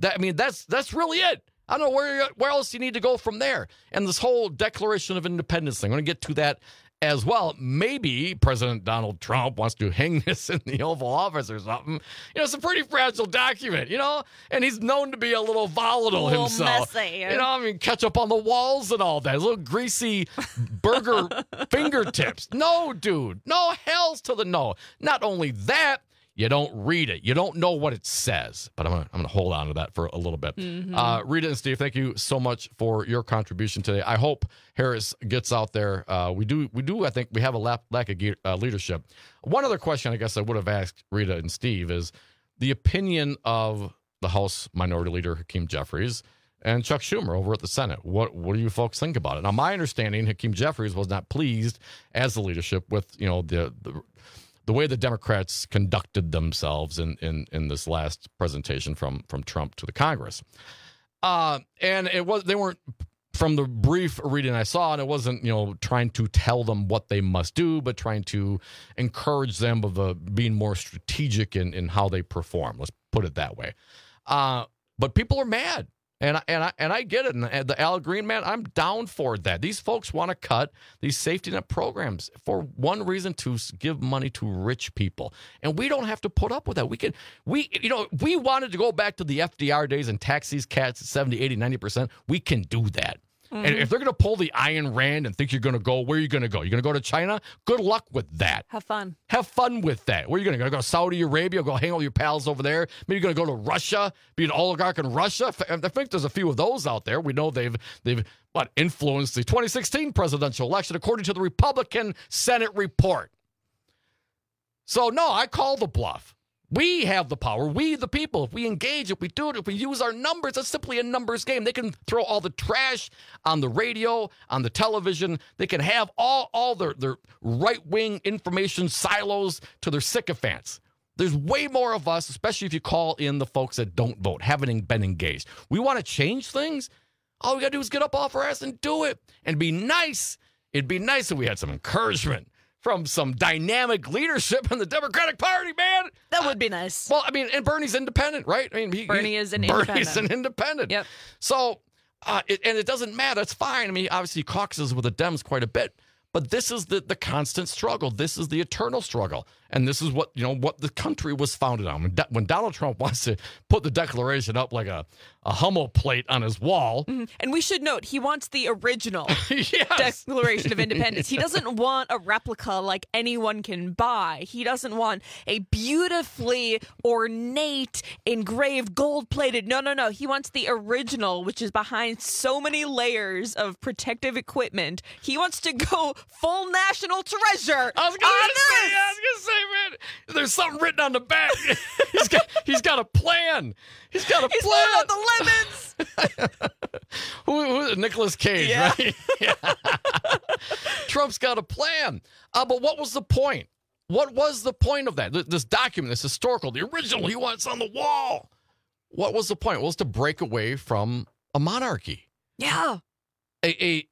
That's really it. I don't know where else you need to go from there. And this whole Declaration of Independence thing, I'm going to get to that as well. Maybe President Donald Trump wants to hang this in the Oval Office or something. It's a pretty fragile document, and he's known to be a little volatile himself. Messy. Ketchup on the walls and all that. Little greasy burger fingertips. No, dude. No, hells to the no. Not only that, you don't read it. You don't know what it says. But I'm gonna hold on to that for a little bit. Mm-hmm. Rita and Steve, thank you so much for your contribution today. I hope Harris gets out there. We do. I think we have a lack of leadership. One other question I guess I would have asked Rita and Steve is the opinion of the House Minority Leader Hakeem Jeffries and Chuck Schumer over at the Senate. What do you folks think about it? Now, my understanding, Hakeem Jeffries was not pleased as the leadership with the way the Democrats conducted themselves in this last presentation from Trump to the Congress. And they weren't, from the brief reading I saw, and it wasn't, trying to tell them what they must do, but trying to encourage them of being more strategic in how they perform. Let's put it that way. But people are mad. And I get it. And the Al Green, man, I'm down for that. These folks want to cut these safety net programs for one reason, to give money to rich people. And we don't have to put up with that. We wanted to go back to the FDR days and tax these cats at 70, 80, 90%. We can do that. Mm-hmm. And if they're going to pull the Ayn Rand and think you're going to go, where are you going to go? You're going to go to China? Good luck with that. Have fun. Have fun with that. Where are you going to go? To Saudi Arabia? Go hang out with your pals over there? Maybe you're going to go to Russia? Be an oligarch in Russia? I think there's a few of those out there. We know they've influenced the 2016 presidential election, according to the Republican Senate report. So, no, I call the bluff. We have the power. We, the people, if we engage, if we do it, if we use our numbers, it's simply a numbers game. They can throw all the trash on the radio, on the television. They can have all their right-wing information silos to their sycophants. There's way more of us, especially if you call in the folks that don't vote, haven't been engaged. We want to change things. All we got to do is get up off our ass and do it and be nice. It'd be nice if we had some encouragement from some dynamic leadership in the Democratic Party, man. That would be nice. Well, and Bernie's independent, right? Bernie is an independent. Yep. So, it doesn't matter. It's fine. Obviously, he caucuses with the Dems quite a bit. But this is the constant struggle. This is the eternal struggle. And this is what the country was founded on. When Donald Trump wants to put the Declaration up like a Hummel plate on his wall. Mm-hmm. And we should note, he wants the original Declaration of Independence. He doesn't want a replica like anyone can buy. He doesn't want a beautifully ornate, engraved, gold-plated. No. He wants the original, which is behind so many layers of protective equipment. He wants to go full national treasure. I was gonna say, man, there's something written on the back. he's got a plan. He's got a plan. He's pulling out the lemons. Who Nicolas Cage, right? Yeah. Trump's got a plan. But what was the point? What was the point of that? This document, this historical, the original, he wants on the wall. What was the point? It was to break away from a monarchy. Yeah. A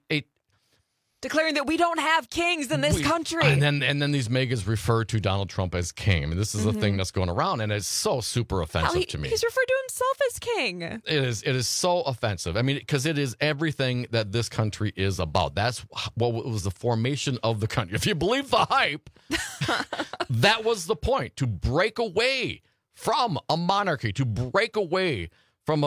declaring that we don't have kings in this country. And then these megas refer to Donald Trump as king. I mean, this is a thing that's going around, and it's so super offensive to me. He's referred to himself as king. It is so offensive. I mean, because it is everything that this country is about. That's what was the formation of the country. If you believe the hype, that was the point, to break away from a monarchy, to break away from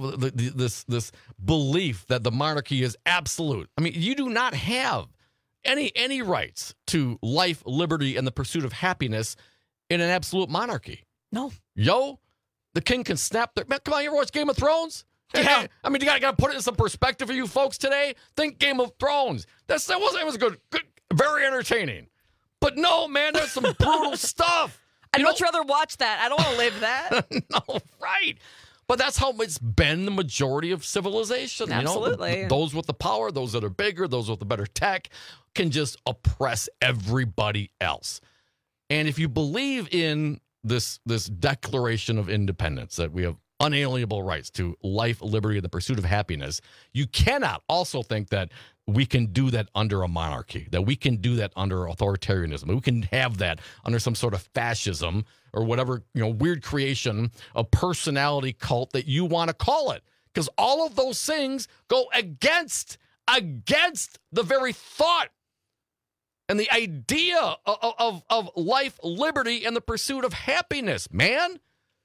this belief that the monarchy is absolute. I mean, you do not have any rights to life, liberty, and the pursuit of happiness in an absolute monarchy. No. The king can snap their... Man, come on, you ever watch Game of Thrones? Yeah. I mean, you got to put it in some perspective for you folks today. Think Game of Thrones. It was good, very entertaining. But no, man, there's some brutal stuff. I'd much rather watch that. I don't want to live that. No, right. But that's how it's been the majority of civilization. Absolutely. You know, those with the power, those that are bigger, those with the better tech, can just oppress everybody else. And if you believe in this Declaration of Independence, that we have unalienable rights to life, liberty, and the pursuit of happiness, you cannot also think that we can do that under a monarchy, that we can do that under authoritarianism, we can have that under some sort of fascism or whatever, weird creation, a personality cult that you want to call it. Because all of those things go against the very thought and the idea of life, liberty, and the pursuit of happiness, man.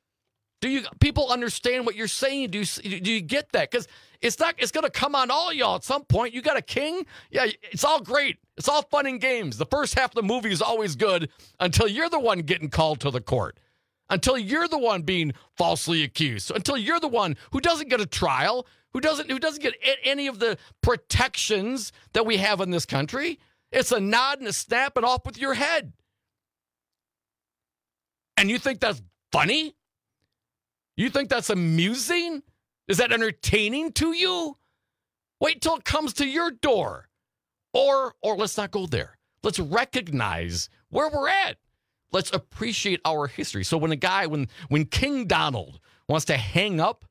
Do people understand what you're saying? Do you get that? Because it's going to come on all y'all at some point. You got a king? Yeah, it's all great. It's all fun and games. The first half of the movie is always good until you're the one getting called to the court, until you're the one being falsely accused, until you're the one who doesn't get a trial, who doesn't get any of the protections that we have in this country. It's a nod and a snap and off with your head. And you think that's funny? You think that's amusing? Is that entertaining to you? Wait till it comes to your door. Or let's not go there. Let's recognize where we're at. Let's appreciate our history. So when King Donald wants to hang up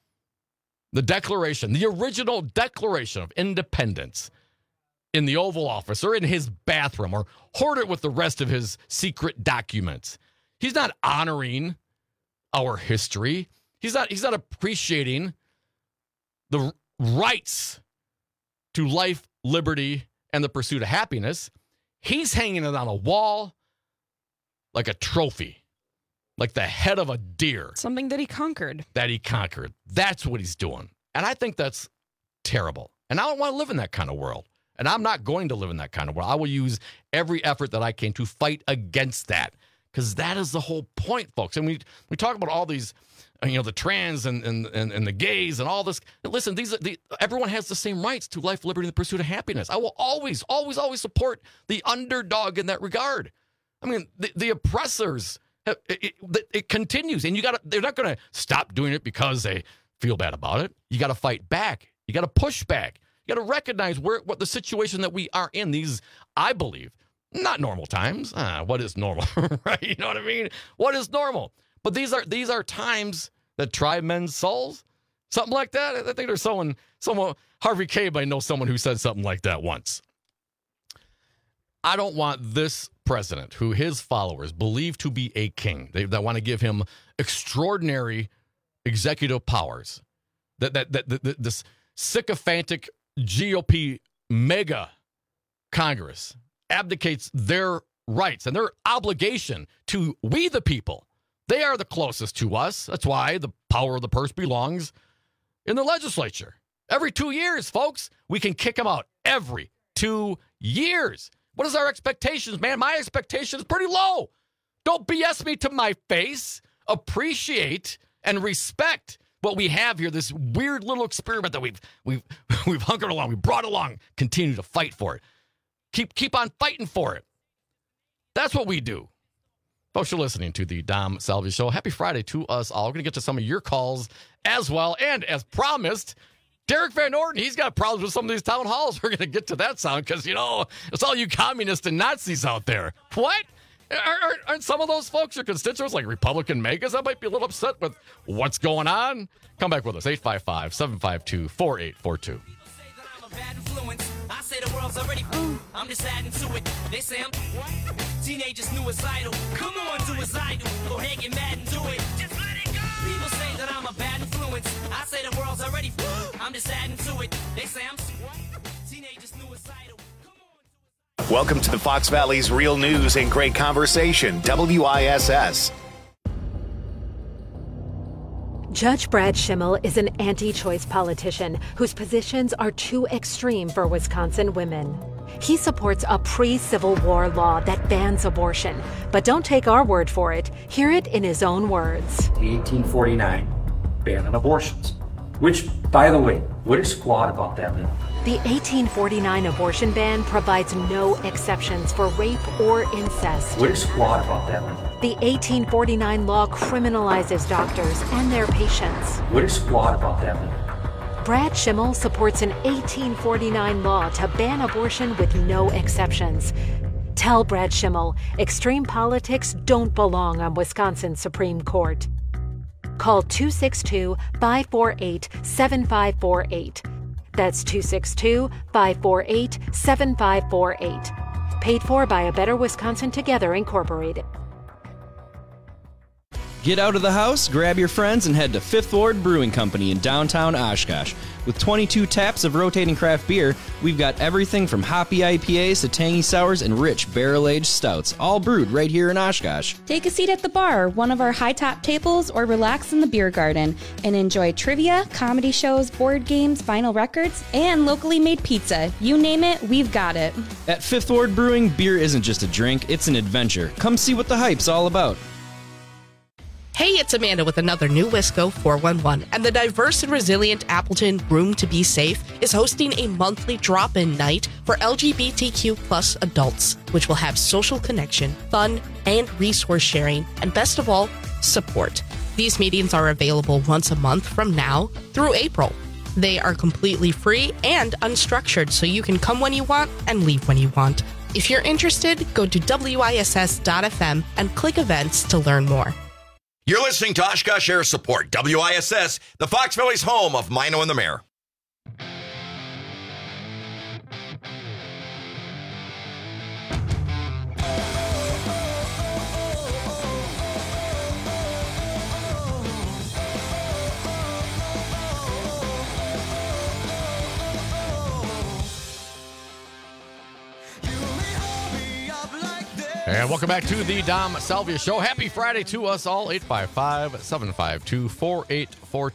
the original Declaration of Independence in the Oval Office or in his bathroom or hoard it with the rest of his secret documents, he's not honoring our history. He's not appreciating the rights to life, liberty, and the pursuit of happiness. He's hanging it on a wall like a trophy, like the head of a deer. Something that he conquered. That's what he's doing. And I think that's terrible. And I don't want to live in that kind of world. And I'm not going to live in that kind of world. I will use every effort that I can to fight against that. Because that is the whole point, folks. And we talk about all these, the trans and the gays and all this. Listen, everyone has the same rights to life, liberty, and the pursuit of happiness. I will always, always, always support the underdog in that regard. I mean, the oppressors, it continues. And they're not going to stop doing it because they feel bad about it. You got to fight back. You got to push back. You got to recognize what the situation that we are in. These, I believe, not normal times. What is normal, right? You know what I mean? What is normal? But these are times that try men's souls. Something like that. I think there's someone, Harvey K might know someone who said something like that once. I don't want this president, who his followers believe to be a king, that want to give him extraordinary executive powers, this sycophantic GOP mega Congress abdicates their rights and their obligation to we the people. They are the closest to us. That's why the power of the purse belongs in the legislature. Every 2 years, folks, we can kick them out. Every 2 years. What is our expectations, man? My expectation is pretty low. Don't BS me to my face. Appreciate and respect what we have here, this weird little experiment that we've hunkered along, we brought along, continue to fight for it. Keep on fighting for it. That's what we do. Folks, you're listening to the Dom Salvi Show. Happy Friday to us all. We're going to get to some of your calls as well. And as promised, Derek Van Orden, he's got problems with some of these town halls. We're going to get to that sound because, it's all you communists and Nazis out there. What? Aren't some of those folks your constituents, like Republican makers, that might be a little upset with what's going on? Come back with us, 855-752-4842. Bad influence. I say the world's already I'm just adding to it. They say I'm teenagers suicidal. Come on, do as I do. Go ahead, get mad and do it. Just let it go. People say that I'm a bad influence. I say the world's already I'm just adding to it. They say I'm teenagers suicidal. Welcome to the Fox Valley's Real News and Great Conversation, WISS. Judge Brad Schimmel is an anti-choice politician whose positions are too extreme for Wisconsin women. He supports a pre-Civil War law that bans abortion. But don't take our word for it. Hear it in his own words. The 1849 ban on abortions, which, by the way, what is flawed about that law? The 1849 abortion ban provides no exceptions for rape or incest. What is flawed about that law? The 1849 law criminalizes doctors and their patients. What is flawed about that law? Brad Schimmel supports an 1849 law to ban abortion with no exceptions. Tell Brad Schimmel extreme politics don't belong on Wisconsin's Supreme Court. Call 262-548-7548. That's 262-548-7548. Paid for by A Better Wisconsin Together, Incorporated. Get out of the house, grab your friends, and head to Fifth Ward Brewing Company in downtown Oshkosh. With 22 taps of rotating craft beer, we've got everything from hoppy IPAs to tangy sours and rich barrel-aged stouts, all brewed right here in Oshkosh. Take a seat at the bar, one of our high-top tables, or relax in the beer garden and enjoy trivia, comedy shows, board games, vinyl records, and locally made pizza. You name it, we've got it. At Fifth Ward Brewing, beer isn't just a drink, it's an adventure. Come see what the hype's all about. Hey, it's Amanda with another new Wisco 411, and the diverse and resilient Appleton Room to Be Safe is hosting a monthly drop-in night for LGBTQ plus adults, which will have social connection, fun, and resource sharing, and best of all, support. These meetings are available once a month from now through April. They are completely free and unstructured, so you can come when you want and leave when you want. If you're interested, go to WISS.fm and click events to learn more. You're listening to Oshkosh Air Support, WISS, the Fox Valley's home of Mino and the Mayor. And welcome back to the Dom Salvia Show. Happy Friday to us all. 855-752-4842.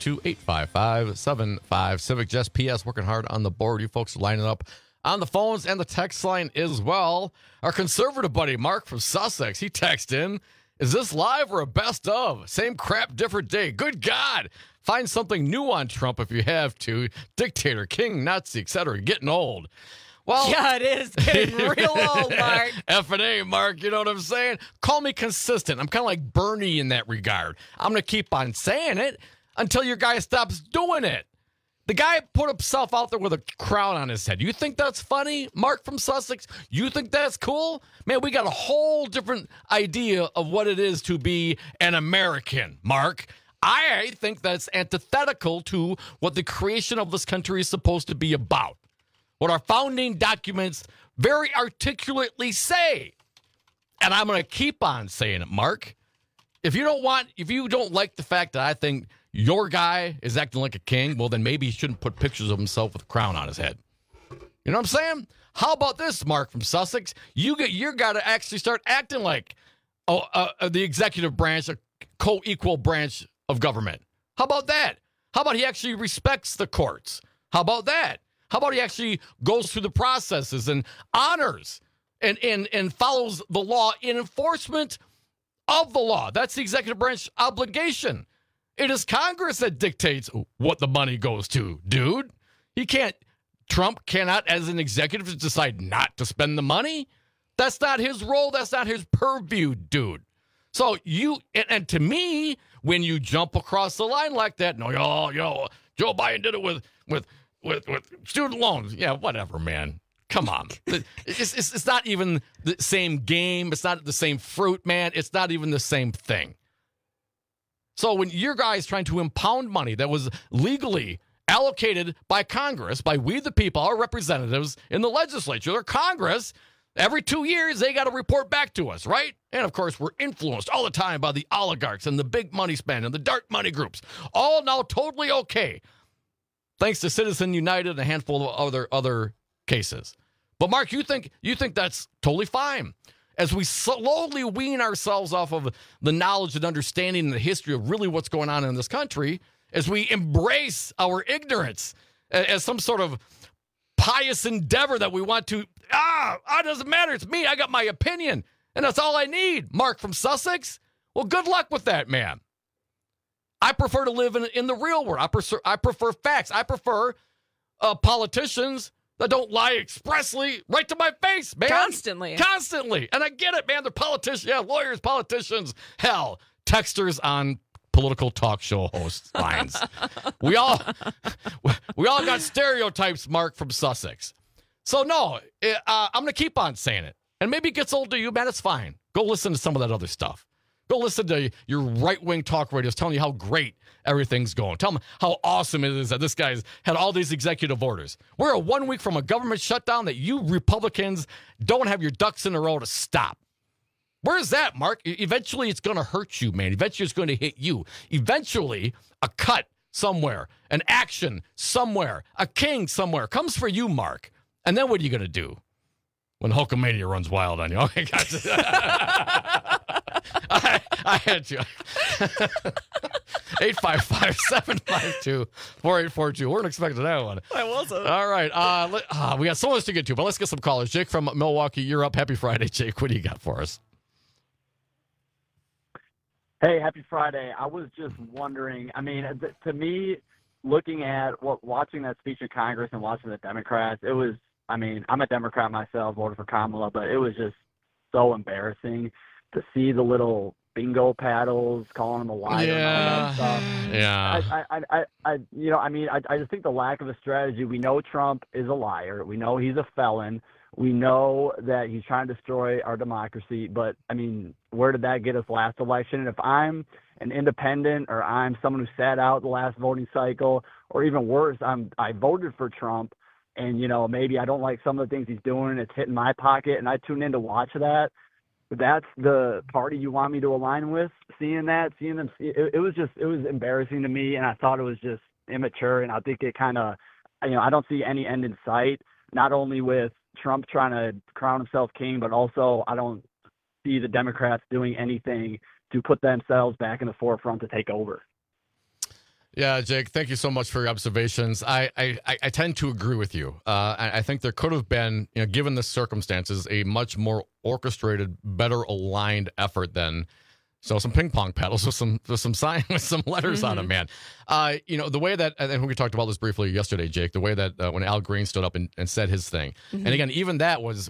855-75 Civic Just PS working hard on the board. You folks lining up on the phones and the text line as well. Our conservative buddy, Mark from Sussex, he texted in, is this live or a best of? Same crap, different day. Good God. Find something new on Trump if you have to. Dictator, king, Nazi, etc. Getting old. Well, yeah, it is getting real old, Mark. F&A, Mark, you know what I'm saying? Call me consistent. I'm kind of like Bernie in that regard. I'm going to keep on saying it until your guy stops doing it. The guy put himself out there with a crown on his head. You think that's funny, Mark from Sussex? You think that's cool? Man, we got a whole different idea of what it is to be an American, Mark. I think that's antithetical to what the creation of this country is supposed to be about. What our founding documents very articulately say. And I'm going to keep on saying it, Mark. If you don't like the fact that I think your guy is acting like a king, well, then maybe he shouldn't put pictures of himself with a crown on his head. You know what I'm saying? How about this, Mark from Sussex? You got to actually start acting like the executive branch, a co-equal branch of government. How about that? How about he actually respects the courts? How about that? How about he actually goes through the processes and honors and follows the law in enforcement of the law? That's the executive branch obligation. It is Congress that dictates what the money goes to, dude. Trump cannot, as an executive, decide not to spend the money. That's not his role. That's not his purview, dude. So and to me, when you jump across the line like that, Joe Biden did it with student loans. Yeah, whatever, man. Come on. It's not even the same game. It's not the same fruit, man. It's not even the same thing. So when your guys trying to impound money that was legally allocated by Congress, by we the people, our representatives in the legislature or Congress, every 2 years they got to report back to us, right? And of course, we're influenced all the time by the oligarchs and the big money spend and the dark money groups. All now totally okay, thanks to Citizen United and a handful of other cases. But Mark, you think that's totally fine. As we slowly wean ourselves off of the knowledge and understanding and the history of really what's going on in this country, as we embrace our ignorance as some sort of pious endeavor that we want to, it doesn't matter. It's me. I got my opinion. And that's all I need. Mark from Sussex? Well, good luck with that, man. I prefer to live in the real world. I prefer facts. I prefer politicians that don't lie expressly right to my face, man. Constantly. And I get it, man. They're politicians. Yeah, lawyers, politicians. Hell, texters on political talk show host lines. we all got stereotypes, Mark from Sussex. So no, I'm going to keep on saying it. And maybe it gets old to you, man. It's fine. Go listen to some of that other stuff. Go listen to your right-wing talk radios telling you how great everything's going. Tell them how awesome it is that this guy's had all these executive orders. We're 1 week from a government shutdown that you Republicans don't have your ducks in a row to stop. Where's that, Mark? Eventually, it's going to hurt you, man. Eventually, it's going to hit you. Eventually, a cut somewhere, an action somewhere, a king somewhere comes for you, Mark. And then what are you going to do when Hulkamania runs wild on you? Okay, gotcha. I had you. 855-752-4842. Weren't expecting that one. I wasn't. All right. We got so much to get to, but let's get some callers. Jake from Milwaukee, you're up. Happy Friday, Jake. What do you got for us? Hey, happy Friday. I was just wondering, I mean, to me, looking at watching that speech in Congress and watching the Democrats, it was, I mean, I'm a Democrat myself, voted for Kamala, but it was just so embarrassing to see the little bingo paddles calling them a liar and all that stuff. Yeah. I just think the lack of a strategy. We know Trump is a liar. We know he's a felon. We know that he's trying to destroy our democracy. But, I mean, where did that get us last election? And if I'm an independent or I'm someone who sat out the last voting cycle, or even worse, I voted for Trump, and, you know, maybe I don't like some of the things he's doing, it's hitting my pocket, and I tune in to watch that. That's the party you want me to align with. Seeing them, it was embarrassing to me, and I thought it was just immature. And I think it kind of, I don't see any end in sight. Not only with Trump trying to crown himself king, but also I don't see the Democrats doing anything to put themselves back in the forefront to take over. Yeah, Jake, thank you so much for your observations. I tend to agree with you. I think there could have been, given the circumstances, a much more orchestrated, better aligned effort than some ping pong paddles with some sign with some letters on them, man. The way that, and we talked about this briefly yesterday, Jake, the way that when Al Green stood up and said his thing, and again, even that was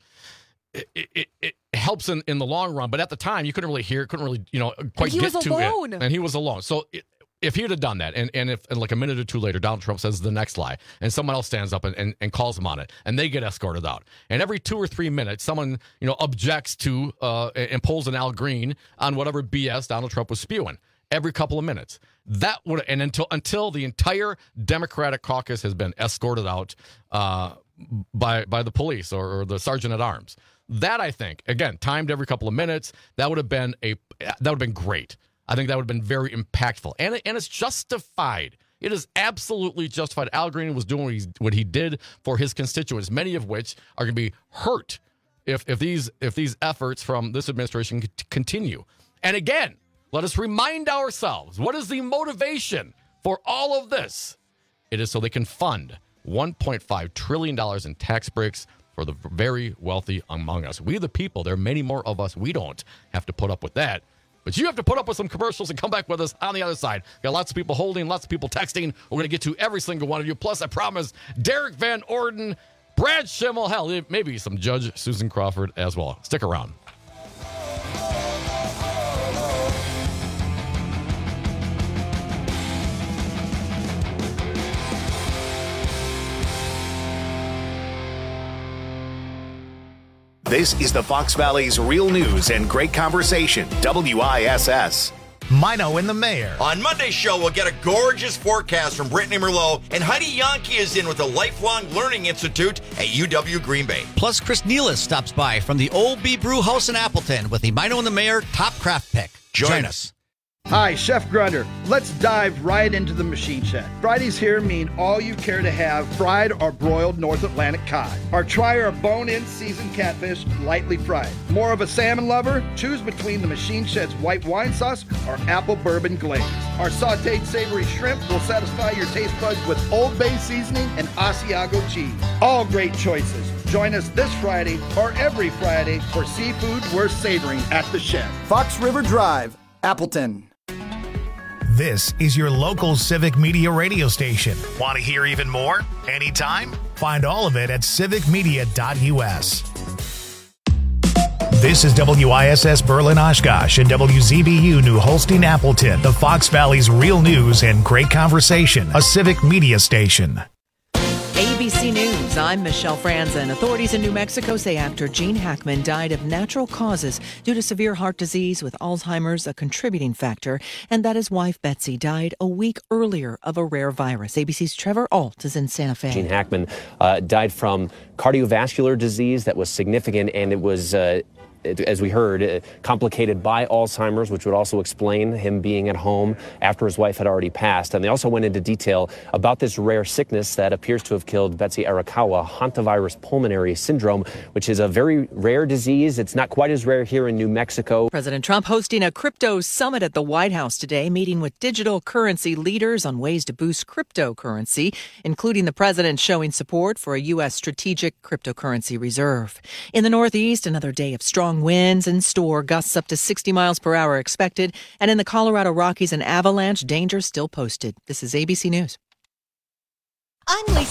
it helps in the long run, but at the time you couldn't really hear, quite get to it, and he was alone. So. If he would have done that, and if like a minute or two later, Donald Trump says the next lie, and someone else stands up and calls him on it, and they get escorted out, and every 2 or 3 minutes, someone objects to and pulls an Al Green on whatever BS Donald Trump was spewing every couple of minutes. That would, and until the entire Democratic caucus has been escorted out by the police or the sergeant at arms. That, I think, again, timed every couple of minutes. That would have been great. I think that would have been very impactful. And it's justified. It is absolutely justified. Al Green was doing what he did for his constituents, many of which are going to be hurt if these efforts from this administration continue. And again, let us remind ourselves, what is the motivation for all of this? It is so they can fund $1.5 trillion in tax breaks for the very wealthy among us. We the people, there are many more of us. We don't have to put up with that. But you have to put up with some commercials and come back with us on the other side. Got lots of people holding, lots of people texting. We're going to get to every single one of you. Plus, I promise, Derek Van Orden, Brad Schimmel, hell, maybe some Judge Susan Crawford as well. Stick around. This is the Fox Valley's Real News and Great Conversation, WISS. Mino and the Mayor. On Monday's show, we'll get a gorgeous forecast from Brittany Merlot, and Heidi Yankee is in with the Lifelong Learning Institute at UW Green Bay. Plus, Chris Nealis stops by from the Old Bee Brew House in Appleton with the Mino and the Mayor Top Craft Pick. Join us. Hi, Chef Grunder. Let's dive right into the machine shed. Fridays here mean all you care to have fried or broiled North Atlantic cod. Or try our bone-in seasoned catfish, lightly fried. More of a salmon lover? Choose between the machine shed's white wine sauce or apple bourbon glaze. Our sauteed savory shrimp will satisfy your taste buds with Old Bay seasoning and Asiago cheese. All great choices. Join us this Friday or every Friday for seafood worth savoring at the shed. Fox River Drive, Appleton. This is your local Civic Media radio station. Want to hear even more? Anytime? Find all of it at civicmedia.us. This is WISS Berlin Oshkosh and WZBU New Holstein Appleton, the Fox Valley's Real News and Great Conversation, a Civic Media station. ABC News, I'm Michelle Franzen. Authorities in New Mexico say actor Gene Hackman died of natural causes due to severe heart disease with Alzheimer's a contributing factor, and that his wife Betsy died a week earlier of a rare virus. ABC's Trevor Ault is in Santa Fe. Gene Hackman died from cardiovascular disease that was significant, and it was as we heard, complicated by Alzheimer's, which would also explain him being at home after his wife had already passed. And they also went into detail about this rare sickness that appears to have killed Betsy Arakawa, hantavirus pulmonary syndrome, which is a very rare disease. It's not quite as rare here in New Mexico. President Trump hosting a crypto summit at the White House today, meeting with digital currency leaders on ways to boost cryptocurrency, including the president showing support for a U.S. strategic cryptocurrency reserve. In the Northeast, another day of strong winds in store, gusts up to 60 miles per hour expected, and in the Colorado Rockies, an avalanche danger still posted. This is ABC News. I'm Lisa